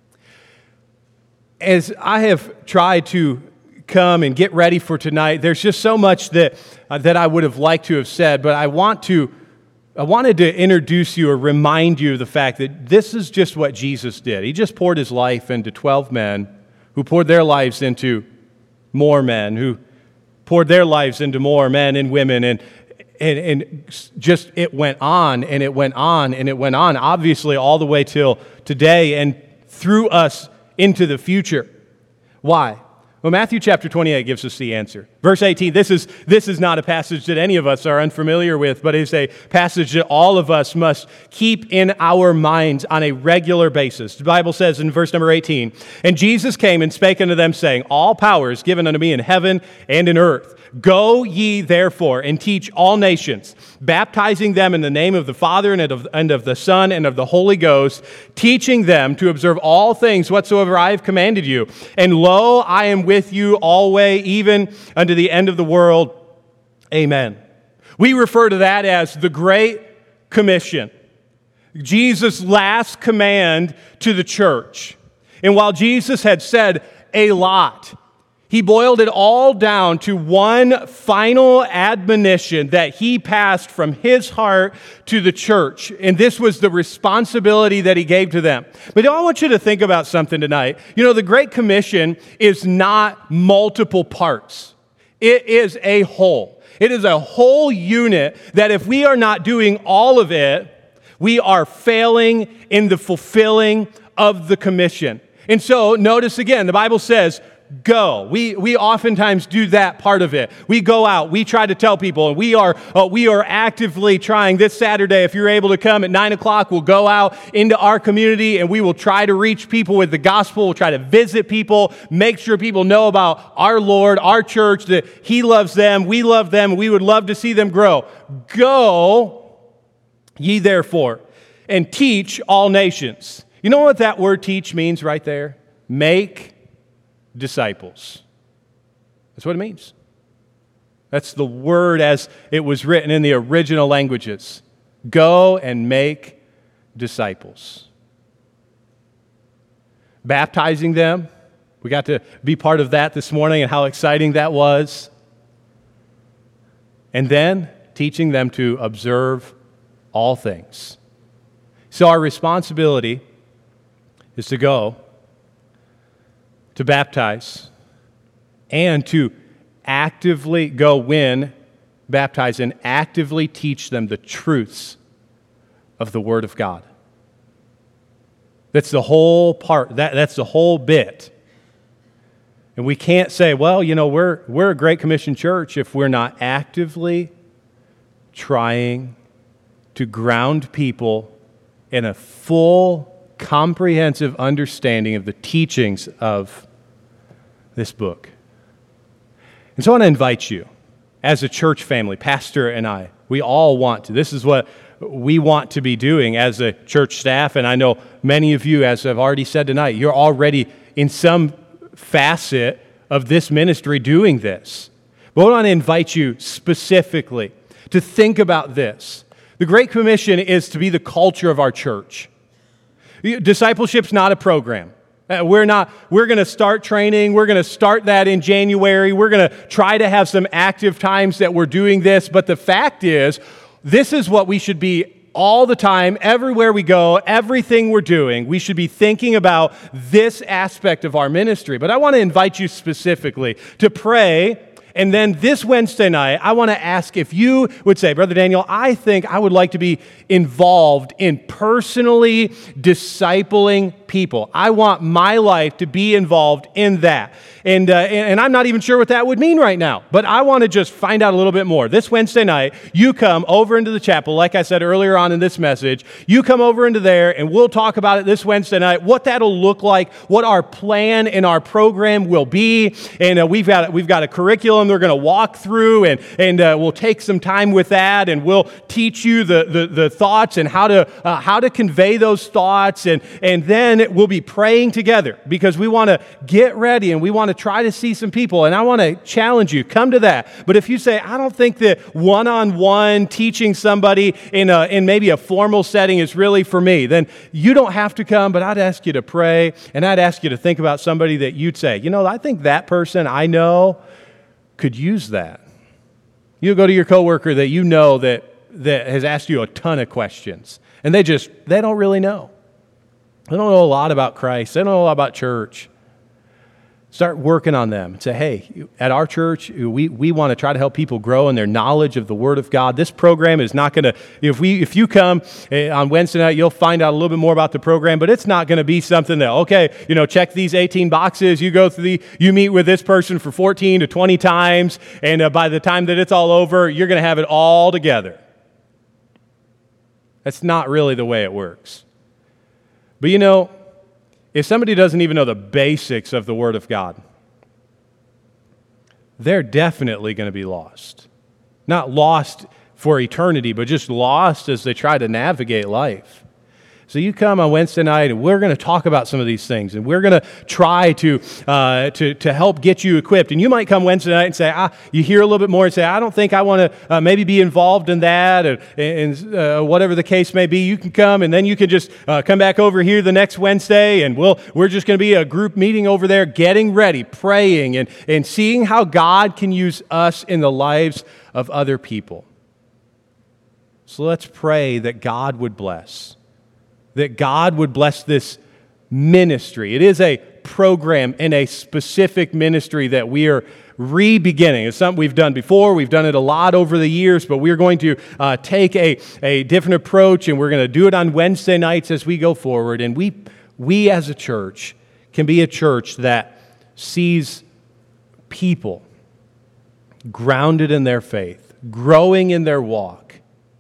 As I have tried to come and get ready for tonight, there's just so much that uh, that I would have liked to have said, but I want to, I wanted to introduce you or remind you of the fact that this is just what Jesus did. He just poured his life into twelve men who poured their lives into more men, who poured their lives into more men and women, and and, and just it went on and it went on and it went on, obviously all the way till today and through us into the future. Why? Well, Matthew chapter twenty-eight gives us the answer. Verse eighteen, this is, this is not a passage that any of us are unfamiliar with, but it's a passage that all of us must keep in our minds on a regular basis. The Bible says in verse number eighteen, "And Jesus came and spake unto them, saying, All power is given unto me in heaven and in earth. Go ye therefore and teach all nations, baptizing them in the name of the Father and of, and of the Son and of the Holy Ghost, teaching them to observe all things whatsoever I have commanded you. And lo, I am with you always, even unto the end of the world. Amen." We refer to that as the Great Commission, Jesus' last command to the church. And while Jesus had said a lot, he boiled it all down to one final admonition that he passed from his heart to the church. And this was the responsibility that he gave to them. But I want you to think about something tonight. You know, the Great Commission is not multiple parts. It is a whole. It is a whole unit that if we are not doing all of it, we are failing in the fulfilling of the commission. And so, notice again, the Bible says, go. We we oftentimes do that part of it. We go out. We try to tell people, and we are uh, we are actively trying. This Saturday, if you're able to come at nine o'clock, we'll go out into our community, and we will try to reach people with the gospel. We'll try to visit people, make sure people know about our Lord, our church, that He loves them, we love them, and we would love to see them grow. Go, ye therefore, and teach all nations. You know what that word teach means right there? Make disciples. That's what it means. That's the word as it was written in the original languages. Go and make disciples. Baptizing them. We got to be part of that this morning and how exciting that was. And then teaching them to observe all things. So our responsibility is to go, to baptize, and to actively go when baptize and actively teach them the truths of the Word of God. That's the whole part. That, that's the whole bit. And we can't say, well, you know, we're we're a Great Commission church if we're not actively trying to ground people in a full, comprehensive understanding of the teachings of this book. And so I want to invite you, as a church family, Pastor and I, we all want to. This is what we want to be doing as a church staff. And I know many of you, as I've already said tonight, you're already in some facet of this ministry doing this. But I want to invite you specifically to think about this. The Great Commission is to be the culture of our church. Discipleship's not a program. Uh, we're not, we're going to start training. We're going to start that in January. We're going to try to have some active times that we're doing this. But the fact is, this is what we should be all the time, everywhere we go, everything we're doing. We should be thinking about this aspect of our ministry. But I want to invite you specifically to pray. And then this Wednesday night, I want to ask if you would say, Brother Daniel, I think I would like to be involved in personally discipling people. I want my life to be involved in that. And, uh, and I'm not even sure what that would mean right now, but I want to just find out a little bit more. This Wednesday night, you come over into the chapel, like I said earlier on in this message, you come over into there and we'll talk about it this Wednesday night, what that'll look like, what our plan and our program will be. And uh, we've got we've got a curriculum we're going to walk through, and, and uh, we'll take some time with that, and we'll teach you the, the, the thoughts and how to uh, how to convey those thoughts, and, and then we'll be praying together because we want to get ready and we want to try to see some people. And I want to challenge you, come to that. But if you say, I don't think that one-on-one teaching somebody in a, in maybe a formal setting is really for me, then you don't have to come, but I'd ask you to pray, and I'd ask you to think about somebody that you'd say, you know, I think that person I know could use that. You go to your coworker that you know that, that has asked you a ton of questions, and they just, they don't really know. They don't know a lot about Christ. They don't know a lot about church. Start working on them and say, hey, at our church, we, we want to try to help people grow in their knowledge of the Word of God. This program is not going to, if we if you come on Wednesday night, you'll find out a little bit more about the program, but it's not going to be something that, okay, you know, check these eighteen boxes, you go through the, you meet with this person for fourteen to twenty times, and uh, by the time that it's all over, you're going to have it all together. That's not really the way it works. But you know, if somebody doesn't even know the basics of the Word of God, they're definitely going to be lost. Not lost for eternity, but just lost as they try to navigate life. So you come on Wednesday night, and we're going to talk about some of these things, and we're going to try to, uh, to to help get you equipped. And you might come Wednesday night and say, ah, you hear a little bit more and say, I don't think I want to uh, maybe be involved in that, and, and uh, whatever the case may be. You can come, and then you can just uh, come back over here the next Wednesday, and we'll we're just going to be a group meeting over there, getting ready, praying, and, and seeing how God can use us in the lives of other people. So let's pray that God would bless. That God would bless this ministry. It is a program and a specific ministry that we are re-beginning. It's something we've done before. We've done it a lot over the years, but we're going to uh, take a, a different approach, and we're going to do it on Wednesday nights as we go forward. And we, we as a church can be a church that sees people grounded in their faith, growing in their walk.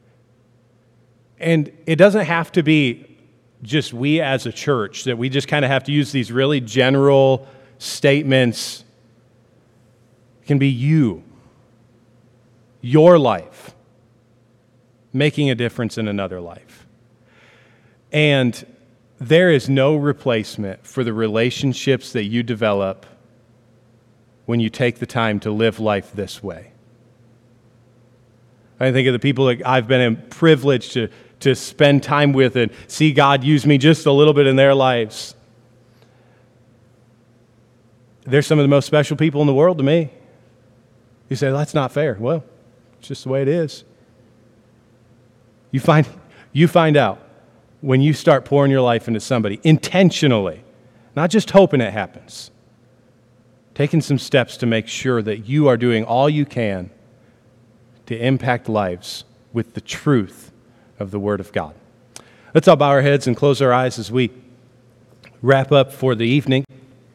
And it doesn't have to be just we as a church, that we just kind of have to use these really general statements. It can be you, your life, making a difference in another life. And there is no replacement for the relationships that you develop when you take the time to live life this way. I think of the people that I've been privileged to to spend time with and see God use me just a little bit in their lives. They're some of the most special people in the world to me. You say, that's not fair. Well, it's just the way it is. You find, you find out when you start pouring your life into somebody intentionally, not just hoping it happens, taking some steps to make sure that you are doing all you can to impact lives with the truth of the Word of God. Let's all bow our heads and close our eyes as we wrap up for the evening.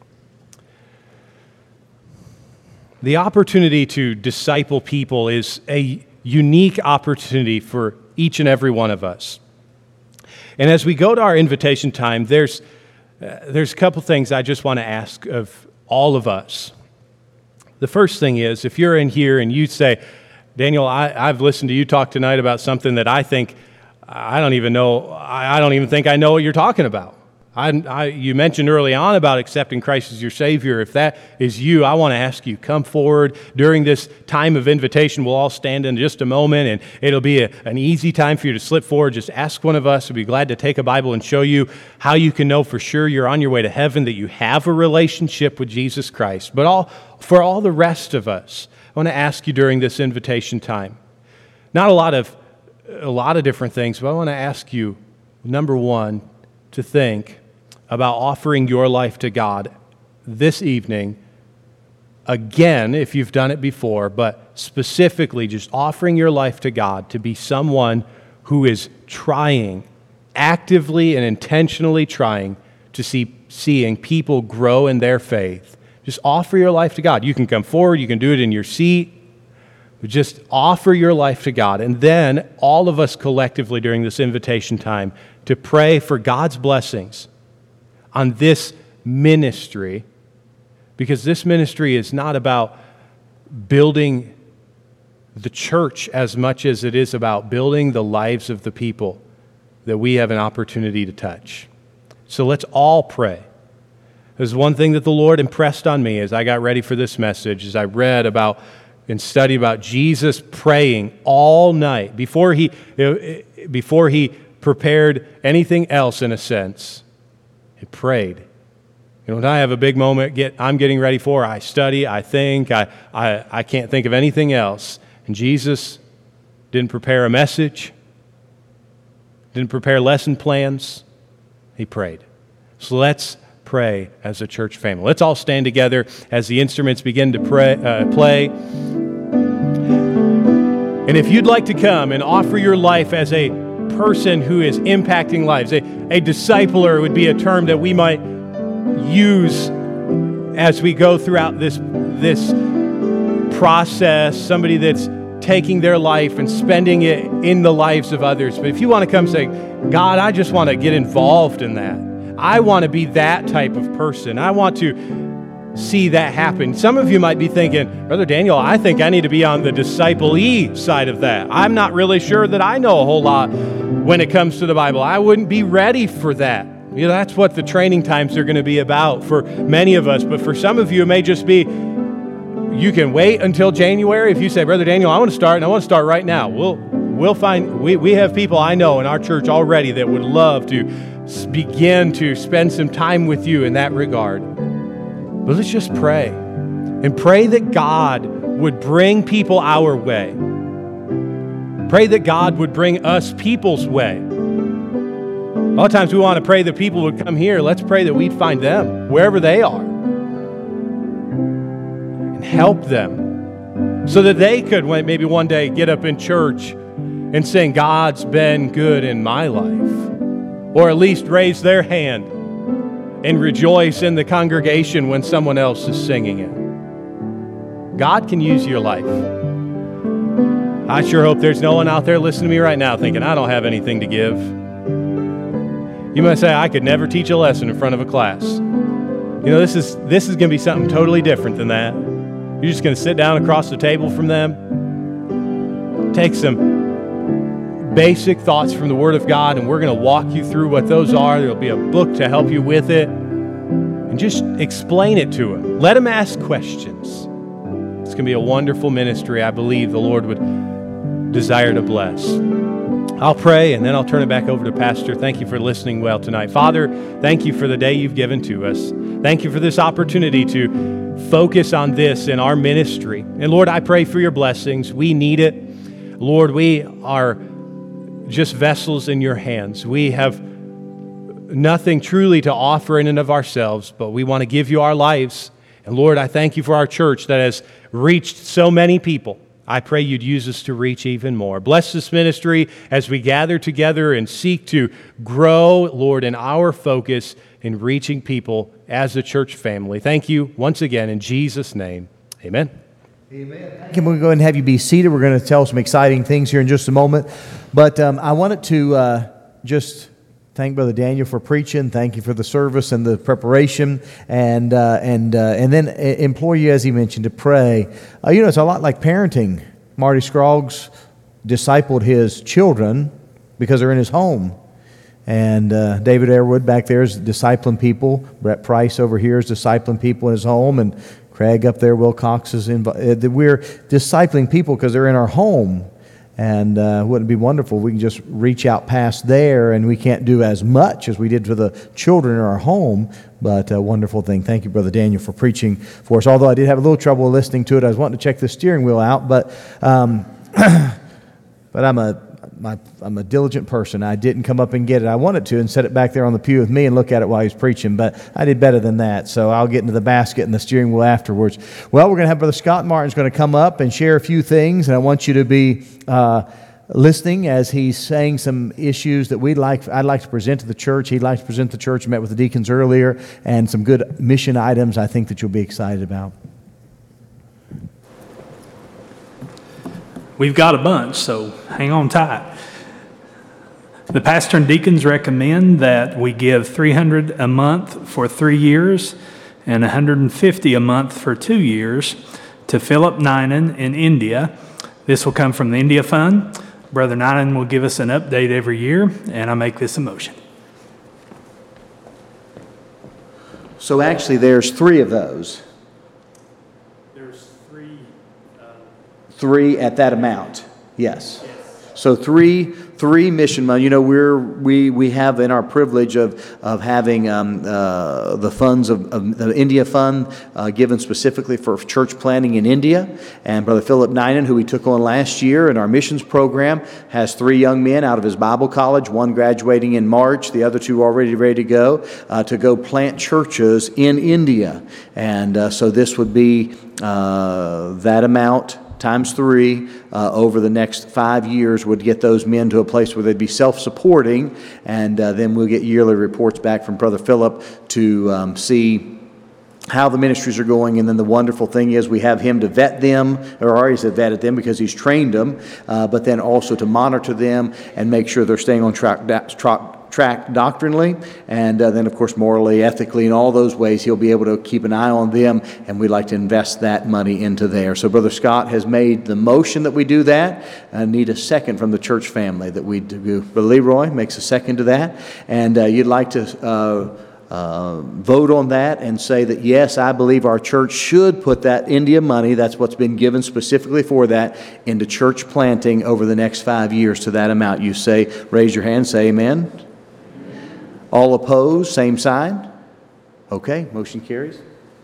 The opportunity to disciple people is a unique opportunity for each and every one of us. And as we go to our invitation time, there's, uh, there's a couple things I just want to ask of all of us. The first thing is, if you're in here and you say, Daniel, I, I've listened to you talk tonight about something that I think I don't even know, I don't even think I know what you're talking about. I, I, you mentioned early on about accepting Christ as your Savior. If that is you, I want to ask you, come forward during this time of invitation. We'll all stand in just a moment, and it'll be a, an easy time for you to slip forward. Just ask one of us. We'll be glad to take a Bible and show you how you can know for sure you're on your way to heaven, that you have a relationship with Jesus Christ. But all for all the rest of us, I want to ask you during this invitation time, not a lot of a lot of different things, but I want to ask you, number one, to think about offering your life to God this evening, again, if you've done it before, but specifically just offering your life to God to be someone who is trying, actively and intentionally trying to see seeing people grow in their faith. Just offer your life to God. You can come forward, you can do it in your seat, but just offer your life to God. And then all of us collectively during this invitation time to pray for God's blessings on this ministry, because this ministry is not about building the church as much as it is about building the lives of the people that we have an opportunity to touch. So let's all pray. There's one thing that the Lord impressed on me as I got ready for this message, as I read about and studied about Jesus praying all night before he, before he prepared anything else in a sense. He prayed. You know, when I have a big moment get, I'm getting ready for, I study, I think, I, I, I can't think of anything else. And Jesus didn't prepare a message, didn't prepare lesson plans. He prayed. So let's pray as a church family. Let's all stand together as the instruments begin to pray, uh, play. And if you'd like to come and offer your life as a person who is impacting lives, a, a discipler would be a term that we might use as we go throughout this, this process, somebody that's taking their life and spending it in the lives of others. But if you want to come say, God, I just want to get involved in that. I want to be that type of person. I want to see that happen. Some of you might be thinking, Brother Daniel, I think I need to be on the disciple-y side of that. I'm not really sure that I know a whole lot when it comes to the Bible. I wouldn't be ready for that. You know, that's what the training times are going to be about for many of us. But for some of you, it may just be, you can wait until January. If you say, Brother Daniel, I want to start, and I want to start right now. We'll we'll find, we, we have people I know in our church already that would love to begin to spend some time with you in that regard. But let's just pray and pray that God would bring people our way. Pray that God would bring us people's way. A lot of times we want to pray that people would come here. Let's pray that we'd find them wherever they are and help them so that they could maybe one day get up in church and sing, God's been good in my life. Or at least raise their hand and rejoice in the congregation when someone else is singing it. God can use your life. I sure hope there's no one out there listening to me right now thinking, I don't have anything to give. You might say, I could never teach a lesson in front of a class. You know, this is this is going to be something totally different than that. You're just going to sit down across the table from them, take some basic thoughts from the Word of God, and we're going to walk you through what those are. There'll be a book to help you with it, and just explain it to them. Let them ask questions. It's going to be a wonderful ministry I believe the Lord would desire to bless. I'll pray, and then I'll turn it back over to Pastor. Thank you for listening well tonight. Father, thank you for the day you've given to us. Thank you for this opportunity to focus on this in our ministry. And Lord, I pray for your blessings. We need it. Lord, we are just vessels in your hands. We have nothing truly to offer in and of ourselves, but we want to give you our lives. And Lord, I thank you for our church that has reached so many people. I pray you'd use us to reach even more. Bless this ministry as we gather together and seek to grow, Lord, in our focus in reaching people as a church family. Thank you once again in Jesus' name. Amen. Amen. Can we go ahead and have you be seated? We're going to tell some exciting things here in just a moment. But um, I wanted to uh, just thank Brother Daniel for preaching. Thank you for the service and the preparation. And uh, and uh, and then implore you, as he mentioned, to pray. Uh, you know, it's a lot like parenting. Marty Scroggs discipled his children because they're in his home. And uh, David Airwood back there is discipling people. Brett Price over here is discipling people in his home. And Craig up there, Wilcox is involved. We're discipling people because they're in our home. And uh, wouldn't it be wonderful if we can just reach out past there, and we can't do as much as we did for the children in our home, but a wonderful thing. Thank you, Brother Daniel, for preaching for us. Although I did have a little trouble listening to it. I was wanting to check the steering wheel out, but um, but I'm a my, I'm a diligent person. I didn't come up and get it. I wanted to and set it back there on the pew with me and look at it while he was preaching, but I did better than that. So I'll get into the basket and the steering wheel afterwards. Well, we're going to have Brother Scott Martin's going to come up and share a few things, and I want you to be uh, listening as he's saying some issues that we'd like, I'd like to present to the church. He'd like to present to the church. Met with the deacons earlier, and some good mission items I think that you'll be excited about. We've got a bunch, so hang on tight. The pastor and deacons recommend that we give three hundred dollars a month for three years and one hundred fifty dollars a month for two years to Philip Ninan in India. This will come from the India Fund. Brother Ninan will give us an update every year, and I make this a motion. So actually there's three of those. There's three. Uh, Three at that amount, yes. yes. So three three mission money. You know, we're we we have in our privilege of of having um, uh, the funds of, of the India Fund uh, given specifically for church planting in India. And Brother Philip Ninan, who we took on last year in our missions program, has three young men out of his Bible college. One graduating in March, the other two already ready to go uh, to go plant churches in India. And uh, so this would be uh, that amount times three uh, over the next five years would get those men to a place where they'd be self-supporting, and uh, then we'll get yearly reports back from Brother Philip to um, see how the ministries are going. And then the wonderful thing is we have him to vet them, or already has vetted them because he's trained them, uh, but then also to monitor them and make sure they're staying on track, track track doctrinally, and uh, then of course morally, ethically, in all those ways he'll be able to keep an eye on them, and we'd like to invest that money into there. So Brother Scott has made the motion that we do that. I need a second from the church family that we do. Brother Leroy makes a second to that, and uh, you'd like to uh, uh, vote on that and say that yes, I believe our church should put that India money, that's what's been given specifically for that, into church planting over the next five years to that amount. You say, raise your hand, say amen. All opposed, same sign. Okay, motion carries.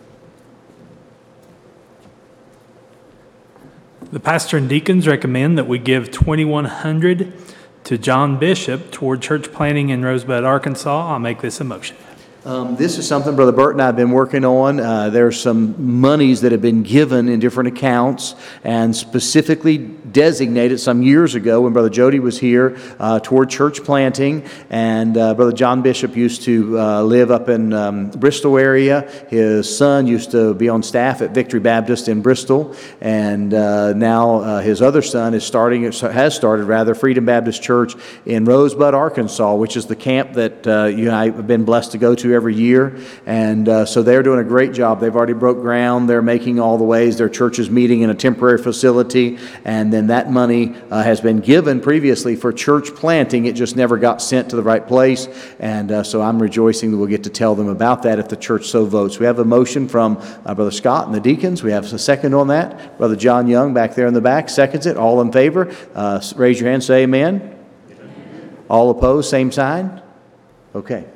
The pastor and deacons recommend that we give twenty-one hundred dollars to John Bishop toward church planting in Rosebud, Arkansas. I'll make this a motion. Um, this is something Brother Burt and I have been working on. Uh, there's some monies that have been given in different accounts and specifically designated some years ago when Brother Jody was here uh, toward church planting. And uh, Brother John Bishop used to uh, live up in um, Bristol area. His son used to be on staff at Victory Baptist in Bristol. And uh, now uh, his other son is starting, has started rather, Freedom Baptist Church in Rosebud, Arkansas, which is the camp that uh, you and I have been blessed to go to every year. And uh, so they're doing a great job. They've already broke ground. They're making all the ways. Their church is meeting in a temporary facility. And then that money uh, has been given previously for church planting. It just never got sent to the right place. And uh, so I'm rejoicing that we'll get to tell them about that if the church so votes. We have a motion from uh, Brother Scott and the deacons. We have a second on that. Brother John Young back there in the back seconds it. All in favor, uh, raise your hand, say amen. Amen. All opposed, same sign. Okay.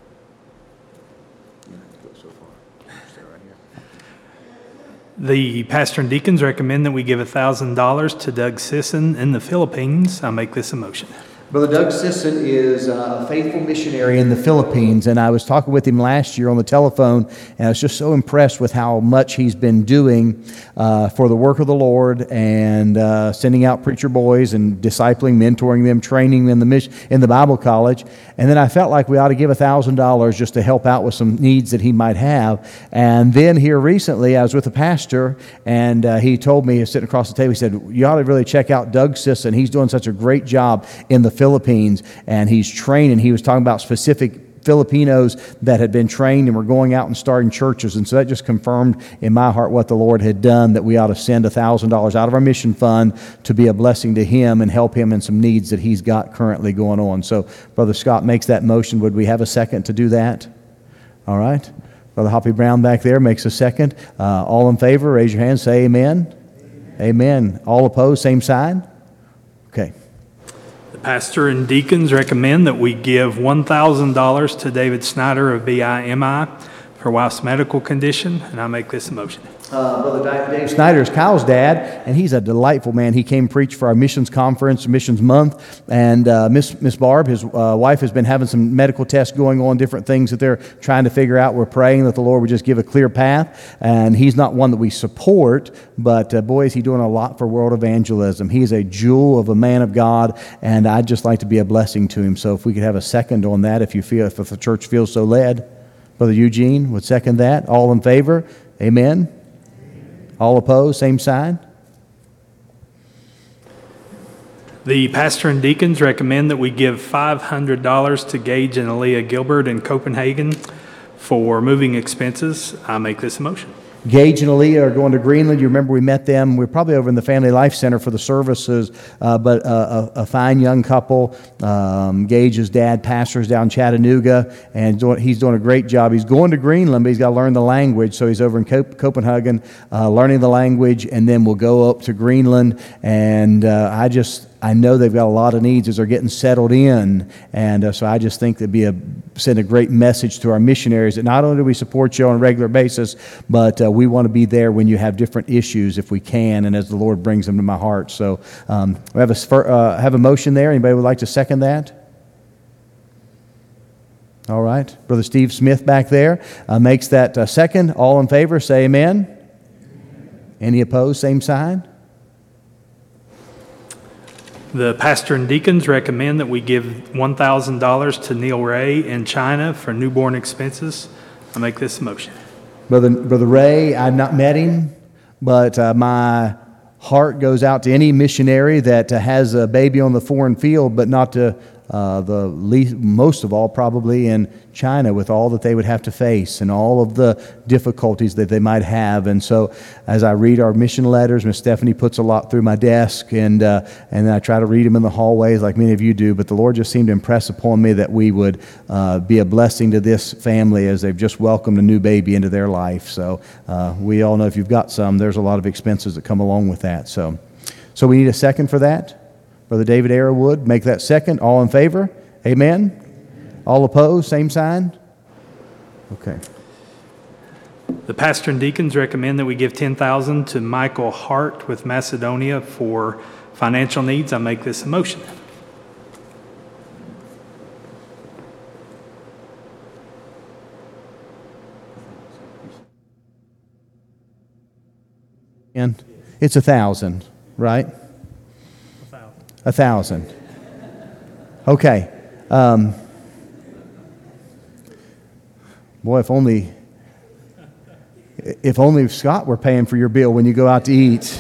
The pastor and deacons recommend that we give one thousand dollars to Doug Sisson in the Philippines. I'll make this a motion. Brother Doug Sisson is a faithful missionary in the Philippines, and I was talking with him last year on the telephone, and I was just so impressed with how much he's been doing uh, for the work of the Lord, and uh, sending out preacher boys and discipling, mentoring them, training them in the mission, in the Bible college. And then I felt like we ought to give one thousand dollars just to help out with some needs that he might have. And then here recently, I was with a pastor, and uh, he told me, he was sitting across the table, he said, you ought to really check out Doug Sisson. He's doing such a great job in the Philippines, and he's training. He was talking about specific Filipinos that had been trained and were going out and starting churches. And so that just confirmed in my heart what the Lord had done, that we ought to send one thousand dollars out of our mission fund to be a blessing to him and help him in some needs that he's got currently going on. So Brother Scott makes that motion. Would we have a second to do that? All right. Brother Hoppy Brown back there makes a second. Uh, all in favor, raise your hand, say amen. Amen. Amen. All opposed, same sign. Okay. The pastor and deacons recommend that we give one thousand dollars to David Snyder of B I M I for wife's medical condition, and I make this a motion. Uh, Brother Dave Snyder is Kyle's dad, and he's a delightful man. He came preach for our missions conference, missions month, and uh, Miss Miss Barb, his uh, wife, has been having some medical tests going on, different things that they're trying to figure out. We're praying that the Lord would just give a clear path, and he's not one that we support, but uh, boy, is he doing a lot for world evangelism. He's a jewel of a man of God, and I'd just like to be a blessing to him. So if we could have a second on that, if you feel, if the church feels so led. Brother Eugene would second that. All in favor? Amen. All opposed? Same sign. The pastor and deacons recommend that we give five hundred dollars to Gage and Aaliyah Gilbert in Copenhagen for moving expenses. I make this a motion. Gage and Aaliyah are going to Greenland. You remember we met them. We're probably over in the Family Life Center for the services, uh, but uh, a, a fine young couple. Um, Gage's dad pastors down in Chattanooga, and doing, he's doing a great job. He's going to Greenland, but he's got to learn the language. So he's over in Cop- Copenhagen uh, learning the language, and then we'll go up to Greenland. And uh, I just... I know they've got a lot of needs as they're getting settled in, and uh, so I just think that'd be a send a great message to our missionaries that not only do we support you on a regular basis, but uh, we want to be there when you have different issues if we can, and as the Lord brings them to my heart. So um, we have a uh, have a motion there. Anybody would like to second that? All right, Brother Steve Smith back there uh, makes that uh, second. All in favor, say amen. Any opposed? Same sign. The pastor and deacons recommend that we give one thousand dollars to Neil Ray in China for newborn expenses. I make this motion. Brother, Brother Ray, I've not met him, but uh, my heart goes out to any missionary that uh, has a baby on the foreign field, but not to uh, the least, most of all probably in China, with all that they would have to face and all of the difficulties that they might have. And so as I read our mission letters, Miss Stephanie puts a lot through my desk, and uh, and I try to read them in the hallways like many of you do, but the Lord just seemed to impress upon me that we would uh, be a blessing to this family as they've just welcomed a new baby into their life. So uh, we all know if you've got some, there's a lot of expenses that come along with that. So, so we need a second for that. Brother David Arrowwood, make that second. All in favor? Amen. All opposed? Same sign? Okay. The pastor and deacons recommend that we give ten thousand dollars to Michael Hart with Macedonia for financial needs. I make this a motion. And it's a thousand, right? A thousand. A thousand. Okay. Um, boy, if only, if only Scott were paying for your bill when you go out to eat.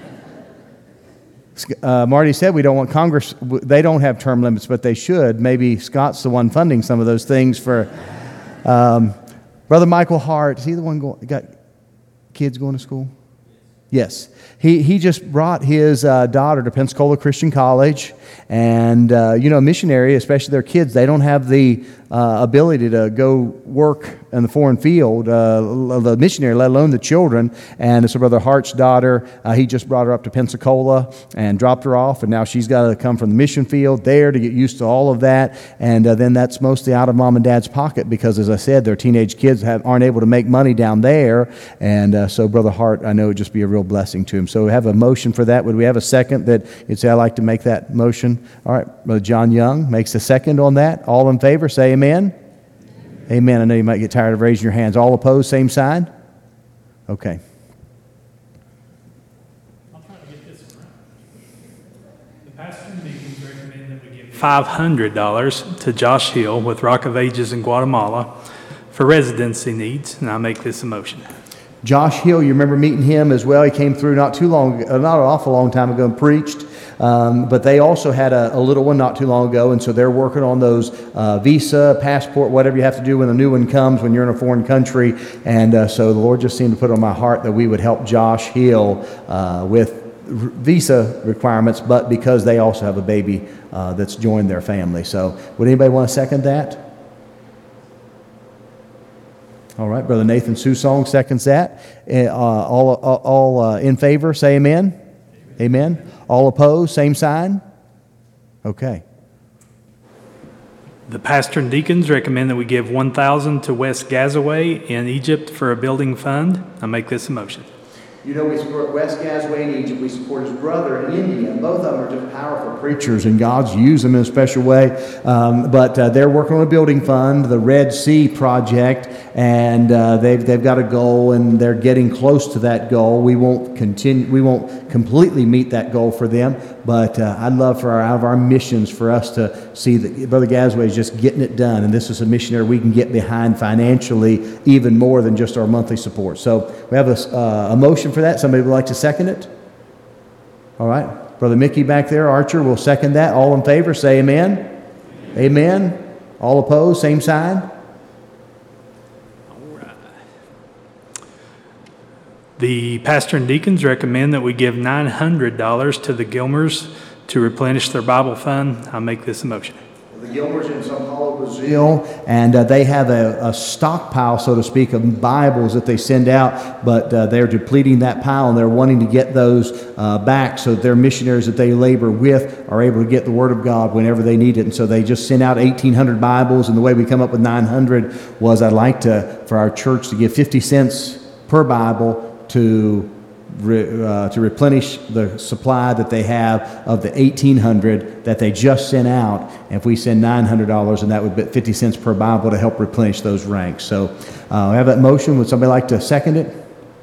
Uh, Marty said we don't want Congress, they don't have term limits, but they should. Maybe Scott's the one funding some of those things for um, Brother Michael Hart. Is he the one going, got kids going to school? Yes. He he just brought his uh, daughter to Pensacola Christian College, and uh, you know, missionary, especially their kids, they don't have the uh, ability to go work in the foreign field, uh, the missionary, let alone the children. And so Brother Hart's daughter, uh, he just brought her up to Pensacola and dropped her off, and now she's got to come from the mission field there to get used to all of that. And uh, then that's mostly out of mom and dad's pocket because, as I said, their teenage kids have, aren't able to make money down there. And uh, so Brother Hart, I know, would just be a real blessing to him. So we have a motion for that. Would we have a second that you'd say, I'd like to make that motion? All right, Brother John Young makes a second on that. All in favor, say amen. Amen. Amen. I know you might get tired of raising your hands. All opposed, same sign? Okay. I'll try to get this around. The pastor and deacons recommend that we give five hundred dollars to Josh Hill with Rock of Ages in Guatemala for residency needs, and I make this a motion. Josh Hill, you remember meeting him as well. He came through not too long, uh, not an awful long time ago and preached. Um, but they also had a, a little one not too long ago, and so they're working on those uh, visa, passport, whatever you have to do when a new one comes when you're in a foreign country. And uh, so the Lord just seemed to put on my heart that we would help Josh Hill uh, with visa requirements, but because they also have a baby uh, that's joined their family. So would anybody want to second that? All right, Brother Nathan Susong seconds that. Uh, all all, all uh, in favor, say amen. Amen. Amen. All opposed, same sign. Okay. The pastor and deacons recommend that we give one thousand dollars to West Gazaway in Egypt for a building fund. I make this a motion. You know, we support West Gazaway in Egypt. We support his brother in India. Both of them are just powerful preachers, and God's used them in a special way. Um, but uh, they're working on a building fund, the Red Sea Project, and uh, they've they've got a goal, and they're getting close to that goal. We won't continue. We won't completely meet that goal for them, but uh, I'd love for our, out of our missions for us to see that Brother Gazaway is just getting it done, and this is a missionary we can get behind financially, even more than just our monthly support. So we have a, uh, a motion for that. Somebody would like to second it? All right. Brother Mickey back there, Archer, will second that. All in favor, say amen. Amen. Amen. All opposed, same sign. All right. The pastor and deacons recommend that we give nine hundred dollars to the Gilmers to replenish their Bible fund. I make this a motion. The Gilmers in Sao Paulo, Brazil, and uh, they have a, a stockpile, so to speak, of Bibles that they send out, but uh, they're depleting that pile, and they're wanting to get those uh, back so that their missionaries that they labor with are able to get the Word of God whenever they need it. And so they just sent out eighteen hundred Bibles, and the way we come up with nine hundred was I'd like to, for our church to give fifty cents per Bible to Re, uh, to replenish the supply that they have of the eighteen hundred that they just sent out. And if we send nine hundred dollars, and that would be fifty cents per Bible to help replenish those ranks. So uh, we have that motion. Would somebody like to second it?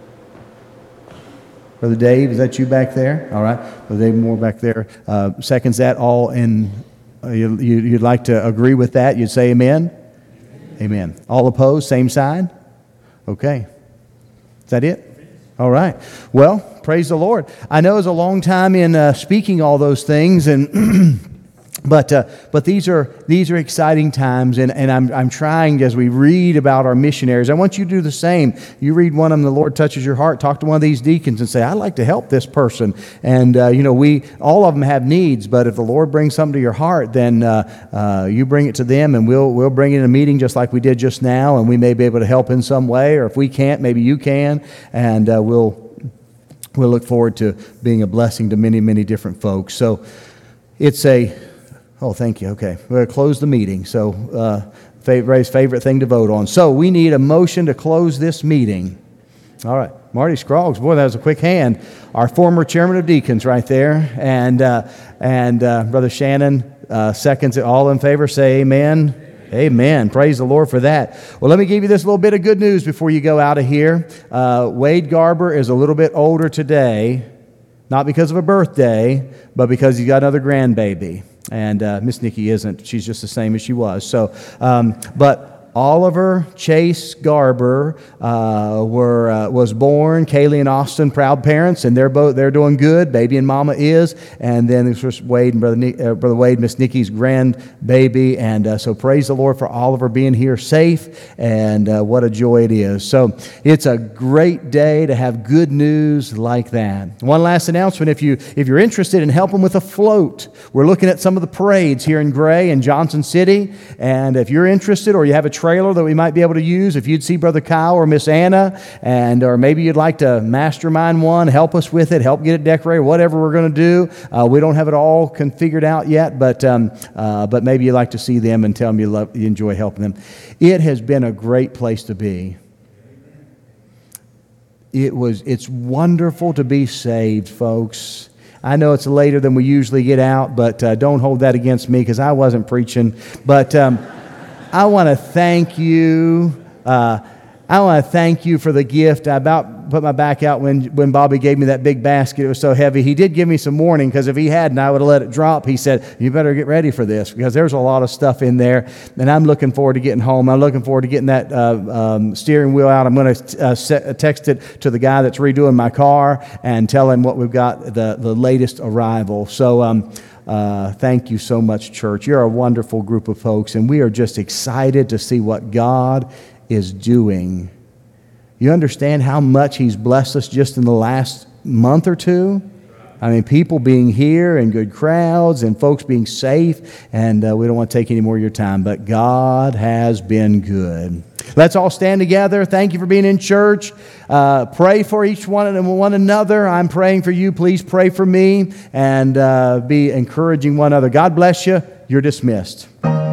Brother Dave, is that you back there? All right. Brother Dave Moore back there uh, seconds that. All in, uh, you, you, you'd like to agree with that? You'd say amen? Amen. Amen. All opposed, same sign? Okay. Is that it? All right. Well, praise the Lord. I know it's a long time in uh, speaking all those things, and but uh, but these are these are exciting times, and, and I'm I'm trying as we read about our missionaries. I want you to do the same. You read one of them, the Lord touches your heart. Talk to one of these deacons and say, "I'd like to help this person." And uh, you know, we all of them have needs, but if the Lord brings something to your heart, then uh, uh, you bring it to them, and we'll we'll bring it in a meeting just like we did just now, and we may be able to help in some way, or if we can't, maybe you can, and uh, we'll we'll look forward to being a blessing to many many different folks. So it's a Oh, thank you. Okay. We're going to close the meeting. So, uh, Ray's favorite thing to vote on. So, we need a motion to close this meeting. All right. Marty Scroggs, boy, that was a quick hand. Our former chairman of deacons right there. And uh, and uh, Brother Shannon uh, seconds it. All in favor, say amen. Amen. Amen. Praise the Lord for that. Well, let me give you this little bit of good news before you go out of here. Uh, Wade Garber is a little bit older today, not because of a birthday, but because he's got another grandbaby. And uh, Miss Nikki isn't. She's just the same as she was. So, um, but Oliver Chase Garber uh, were uh, was born. Kaylee and Austin, proud parents, and they're both they're doing good. Baby and Mama is, and then this was Wade and Brother Nick, uh, Brother Wade, Miss Nikki's grandbaby, and uh, so praise the Lord for Oliver being here safe, and uh, what a joy it is. So it's a great day to have good news like that. One last announcement: if you if you're interested in helping with a float, we're looking at some of the parades here in Gray and Johnson City, and if you're interested or you have a trailer that we might be able to use, if you'd see Brother Kyle or Miss Anna, and or maybe you'd like to mastermind one, help us with it, help get it decorated, whatever we're going to do. Uh, we don't have it all configured out yet, but um, uh, but maybe you'd like to see them and tell them you, love, you enjoy helping them. It has been a great place to be. It was. It's wonderful to be saved, folks. I know it's later than we usually get out, but uh, don't hold that against me because I wasn't preaching. But um, I want to thank you. Uh, I want to thank you for the gift. About put my back out when, when Bobby gave me that big basket. It was so heavy. He did give me some warning, because if he hadn't, I would have let it drop. He said, you better get ready for this, because there's a lot of stuff in there. And I'm looking forward to getting home. I'm looking forward to getting that uh, um, steering wheel out. I'm going to uh, set, text it to the guy that's redoing my car and tell him what we've got, the, the latest arrival. So um, uh, thank you so much, church. You're a wonderful group of folks, and we are just excited to see what God is doing. You understand how much He's blessed us just in the last month or two? I mean, people being here and good crowds and folks being safe, and uh, we don't want to take any more of your time, but God has been good. Let's all stand together. Thank you for being in church. Uh, pray for each one and one another. I'm praying for you. Please pray for me, and uh, be encouraging one another. God bless you. You're dismissed.